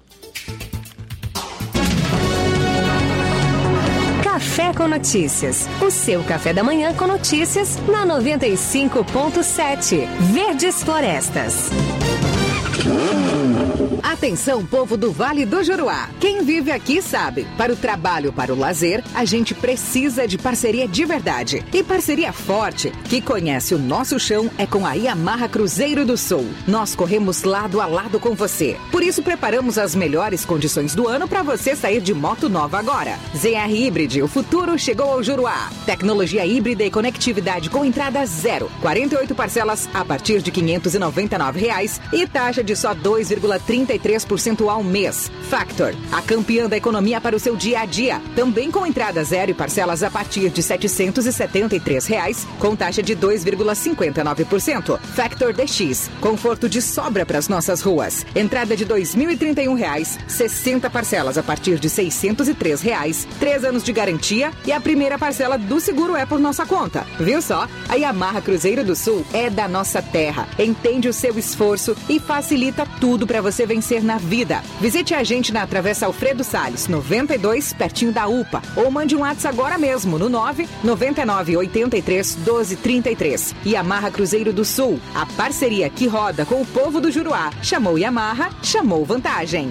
Café com Notícias. O seu café da manhã com notícias na 95.7. Verdes Florestas. A Atenção, povo do Vale do Juruá. Quem vive aqui sabe. Para o trabalho, para o lazer, a gente precisa de parceria de verdade. E parceria forte, que conhece o nosso chão, é com a Yamaha Cruzeiro do Sul. Nós corremos lado a lado com você. Por isso, preparamos as melhores condições do ano para você sair de moto nova agora. ZR Hybrid, o futuro chegou ao Juruá. Tecnologia híbrida e conectividade com entrada zero. 48 parcelas a partir de R$ 599 e taxa de só 2,33% ao mês. Factor, a campeã da economia para o seu dia a dia. Também com entrada zero e parcelas a partir de R$ 773, com taxa de 2,59%. Factor DX, conforto de sobra para as nossas ruas. Entrada de R$ 2.031, 60 parcelas a partir de R$ 603, 3 anos de garantia e a primeira parcela do seguro é por nossa conta. Viu só? A Yamaha Cruzeiro do Sul é da nossa terra. Entende o seu esforço e facilita tudo para você vencer na vida. Visite a gente na Travessa Alfredo Salles, 92, pertinho da UPA. Ou mande um WhatsApp agora mesmo no 999831233. Yamaha Cruzeiro do Sul, a parceria que roda com o povo do Juruá. Chamou Yamaha, chamou vantagem.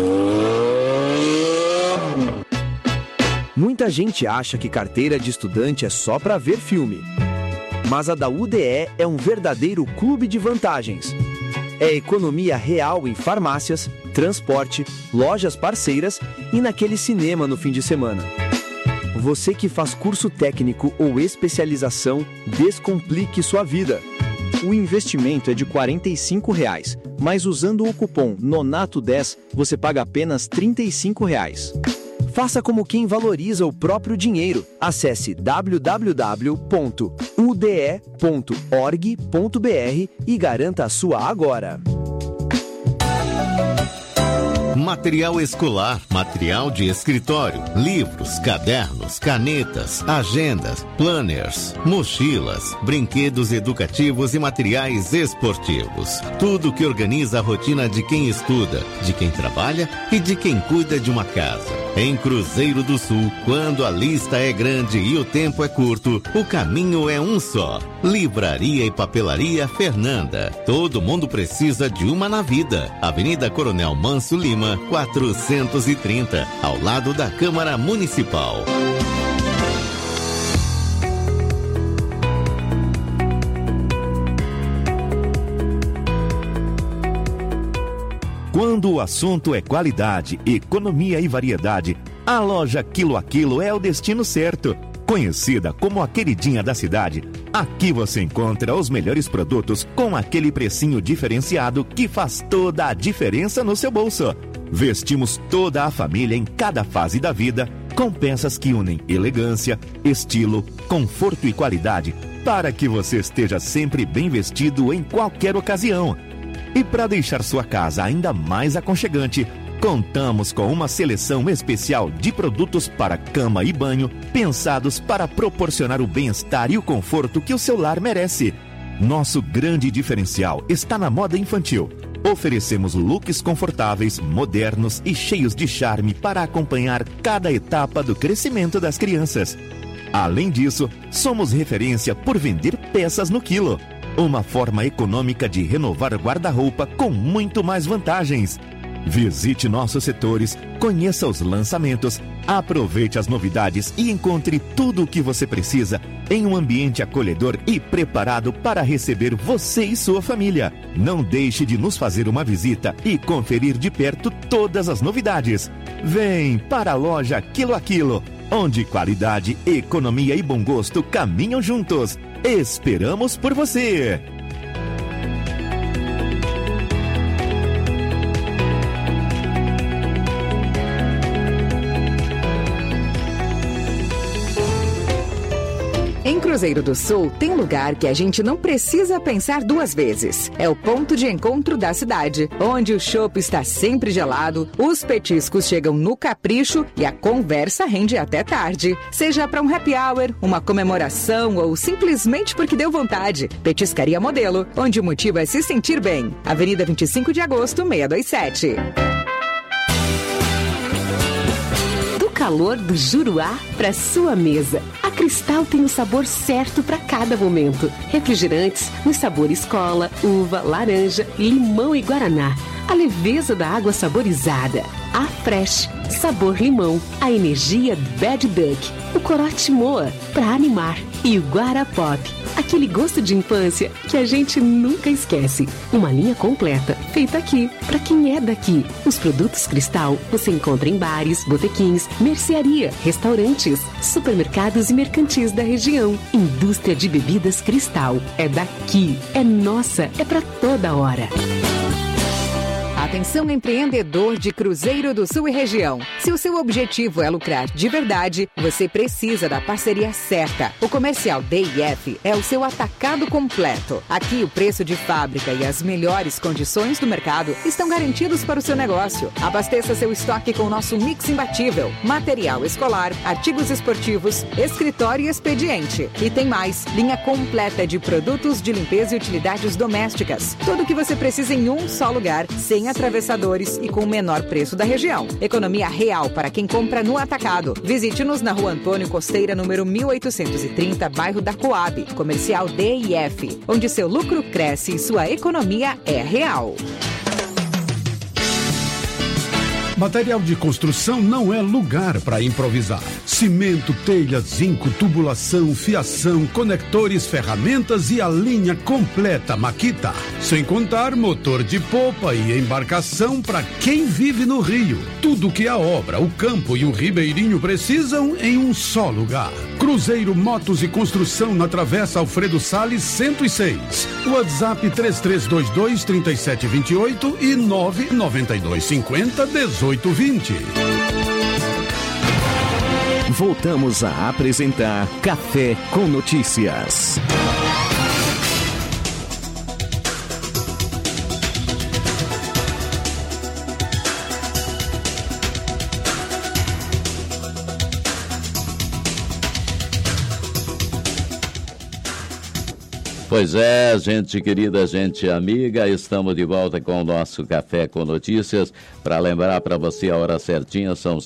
Muita gente acha que carteira de estudante é só para ver filme. Mas a da UDE é um verdadeiro clube de vantagens. É economia real em farmácias, transporte, lojas parceiras e naquele cinema no fim de semana. Você que faz curso técnico ou especialização, descomplique sua vida. O investimento é de R$ 45, mas usando o cupom NONATO10 você paga apenas R$ 35. Faça como quem valoriza o próprio dinheiro. Acesse www.ude.org.br e garanta a sua agora. Material escolar, material de escritório, livros, cadernos, canetas, agendas, planners, mochilas, brinquedos educativos e materiais esportivos. Tudo que organiza a rotina de quem estuda, de quem trabalha e de quem cuida de uma casa. Em Cruzeiro do Sul, quando a lista é grande e o tempo é curto, o caminho é um só. Livraria e Papelaria Fernanda. Todo mundo precisa de uma na vida. Avenida Coronel Manso Lima, 430, ao lado da Câmara Municipal. Quando o assunto é qualidade, economia e variedade, a loja Quilo a Quilo é o destino certo. Conhecida como a queridinha da cidade, aqui você encontra os melhores produtos com aquele precinho diferenciado que faz toda a diferença no seu bolso. Vestimos toda a família em cada fase da vida com peças que unem elegância, estilo, conforto e qualidade para que você esteja sempre bem vestido em qualquer ocasião. E para deixar sua casa ainda mais aconchegante, contamos com uma seleção especial de produtos para cama e banho, pensados para proporcionar o bem-estar e o conforto que o seu lar merece. Nosso grande diferencial está na moda infantil. Oferecemos looks confortáveis, modernos e cheios de charme para acompanhar cada etapa do crescimento das crianças. Além disso, somos referência por vender peças no quilo. Uma forma econômica de renovar guarda-roupa com muito mais vantagens. Visite nossos setores, conheça os lançamentos, aproveite as novidades e encontre tudo o que você precisa em um ambiente acolhedor e preparado para receber você e sua família. Não deixe de nos fazer uma visita e conferir de perto todas as novidades. Vem para a loja Quilo a Quilo, onde qualidade, economia e bom gosto caminham juntos. Esperamos por você! Em Cruzeiro do Sul, tem lugar que a gente não precisa pensar duas vezes. É o ponto de encontro da cidade, onde o chopp está sempre gelado, os petiscos chegam no capricho e a conversa rende até tarde. Seja para um happy hour, uma comemoração ou simplesmente porque deu vontade. Petiscaria Modelo, onde o motivo é se sentir bem. Avenida 25 de Agosto, 627. Calor do Juruá para sua mesa. A Cristal tem o sabor certo para cada momento. Refrigerantes nos sabores cola, uva, laranja, limão e guaraná. a leveza da água saborizada, a Fresh, sabor limão, a energia Bad Duck, o corote Moa, para animar, e o Guarapop, aquele gosto de infância que a gente nunca esquece. Uma linha completa, feita aqui, para quem é daqui. Os produtos Cristal você encontra em bares, botequins, mercearia, restaurantes, supermercados e mercantis da região. Indústria de bebidas Cristal. É daqui, é nossa, é para toda hora. Atenção, empreendedor de Cruzeiro do Sul e região. Se o seu objetivo é lucrar de verdade, você precisa da parceria certa. O Comercial DIF é o seu atacado completo. Aqui o preço de fábrica e as melhores condições do mercado estão garantidos para o seu negócio. Abasteça seu estoque com o nosso mix imbatível. Material escolar, artigos esportivos, escritório e expediente. E tem mais, linha completa de produtos de limpeza e utilidades domésticas. Tudo o que você precisa em um só lugar, sem atravessadores e com o menor preço da região. Economia real para quem compra no atacado. Visite-nos na Rua Antônio Costeira, número 1830, bairro da Coab. Comercial DIF, onde seu lucro cresce e sua economia é real. Material de construção não é lugar para improvisar. Cimento, telha, zinco, tubulação, fiação, conectores, ferramentas e a linha completa Makita. Sem contar motor de popa e embarcação para quem vive no Rio. Tudo que a obra, o campo e o ribeirinho precisam em um só lugar. Cruzeiro Motos e Construção na Travessa Alfredo Salles 106. WhatsApp 3322-3728 e 99250-1820. Voltamos a apresentar Café com Notícias. Pois é, gente querida, gente amiga, estamos de volta com o nosso Café com Notícias. Para lembrar para você a hora certinha, são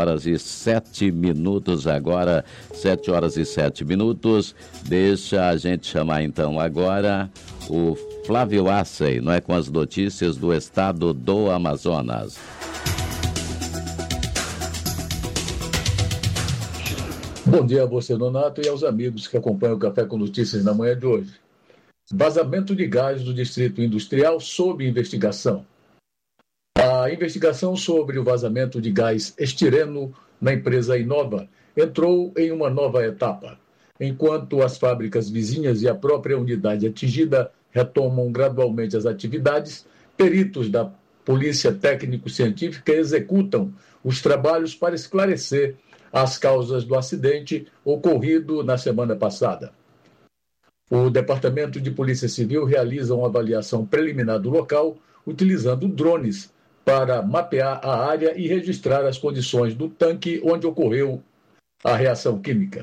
7h07 agora, 7h07. Deixa a gente chamar então agora o Flávio Assay, não é, com as notícias do estado do Amazonas. Bom dia a você, Nonato, e aos amigos que acompanham o Café com Notícias na manhã de hoje. Vazamento de gás do Distrito Industrial sob investigação. A investigação sobre o vazamento de gás estireno na empresa Inova entrou em uma nova etapa. Enquanto as fábricas vizinhas e a própria unidade atingida retomam gradualmente as atividades, peritos da Polícia Técnico-Científica executam os trabalhos para esclarecer as causas do acidente ocorrido na semana passada. O Departamento de Polícia Civil realiza uma avaliação preliminar do local, utilizando drones para mapear a área e registrar as condições do tanque onde ocorreu a reação química.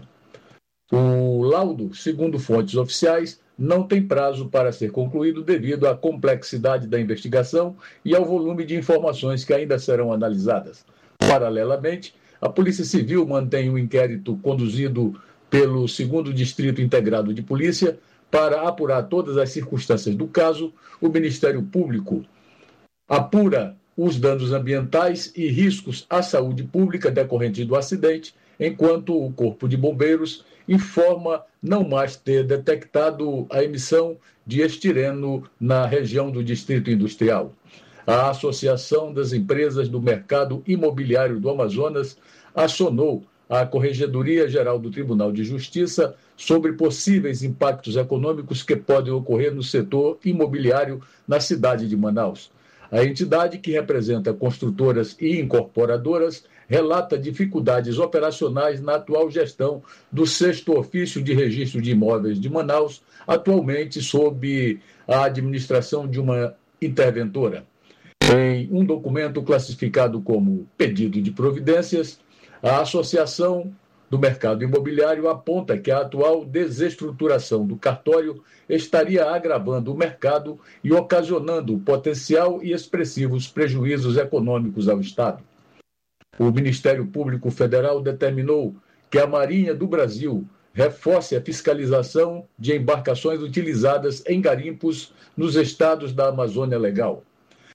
O laudo, segundo fontes oficiais, não tem prazo para ser concluído devido à complexidade da investigação e ao volume de informações que ainda serão analisadas. Paralelamente, a Polícia Civil mantém um inquérito conduzido pelo 2º Distrito Integrado de Polícia para apurar todas as circunstâncias do caso. O Ministério Público apura os danos ambientais e riscos à saúde pública decorrentes do acidente, enquanto o Corpo de Bombeiros informa não mais ter detectado a emissão de estireno na região do Distrito Industrial. A Associação das Empresas do Mercado Imobiliário do Amazonas acionou a Corregedoria Geral do Tribunal de Justiça sobre possíveis impactos econômicos que podem ocorrer no setor imobiliário na cidade de Manaus. A entidade, que representa construtoras e incorporadoras, relata dificuldades operacionais na atual gestão do 6º Ofício de Registro de Imóveis de Manaus, atualmente sob a administração de uma interventora. Em um documento classificado como pedido de providências, a Associação do Mercado Imobiliário aponta que a atual desestruturação do cartório estaria agravando o mercado e ocasionando potencial e expressivos prejuízos econômicos ao Estado. O Ministério Público Federal determinou que a Marinha do Brasil reforce a fiscalização de embarcações utilizadas em garimpos nos estados da Amazônia Legal.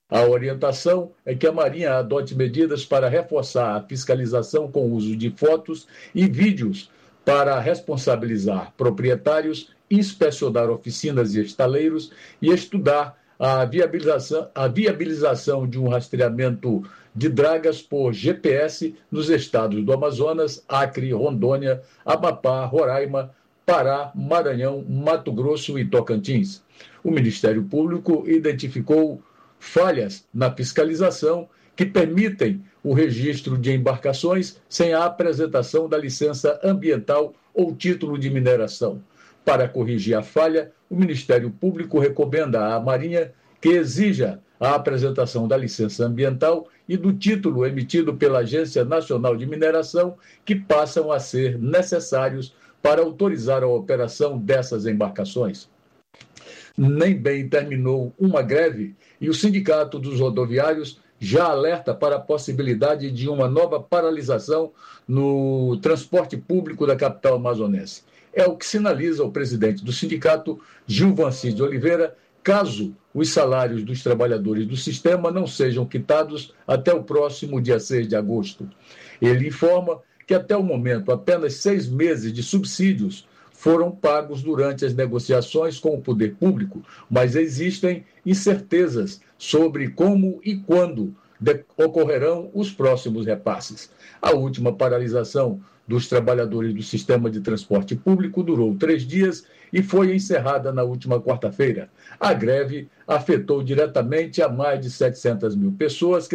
A orientação é que a Marinha adote medidas para reforçar a fiscalização com o uso de fotos e vídeos para responsabilizar proprietários, inspecionar oficinas e estaleiros e estudar a viabilização de um rastreamento de dragas por GPS nos estados do Amazonas, Acre, Rondônia, Amapá, Roraima, Pará, Maranhão, Mato Grosso e Tocantins. O Ministério Público identificou falhas na fiscalização que permitem o registro de embarcações sem a apresentação da licença ambiental ou título de mineração. Para corrigir a falha, o Ministério Público recomenda à Marinha que exija a apresentação da licença ambiental e do título emitido pela Agência Nacional de Mineração, que passam a ser necessários para autorizar a operação dessas embarcações. Nem bem terminou uma greve e o Sindicato dos Rodoviários já alerta para a possibilidade de uma nova paralisação no transporte público da capital amazonense. É o que sinaliza o presidente do sindicato, Gilvancir de Oliveira, caso os salários dos trabalhadores do sistema não sejam quitados até o próximo dia 6 de agosto. Ele informa que até o momento apenas 6 meses de subsídios foram pagos durante as negociações com o poder público, mas existem incertezas sobre como e quando ocorrerão os próximos repasses. A última paralisação dos trabalhadores do sistema de transporte público durou 3 dias e foi encerrada na última quarta-feira. A greve afetou diretamente a mais de 700 mil pessoas que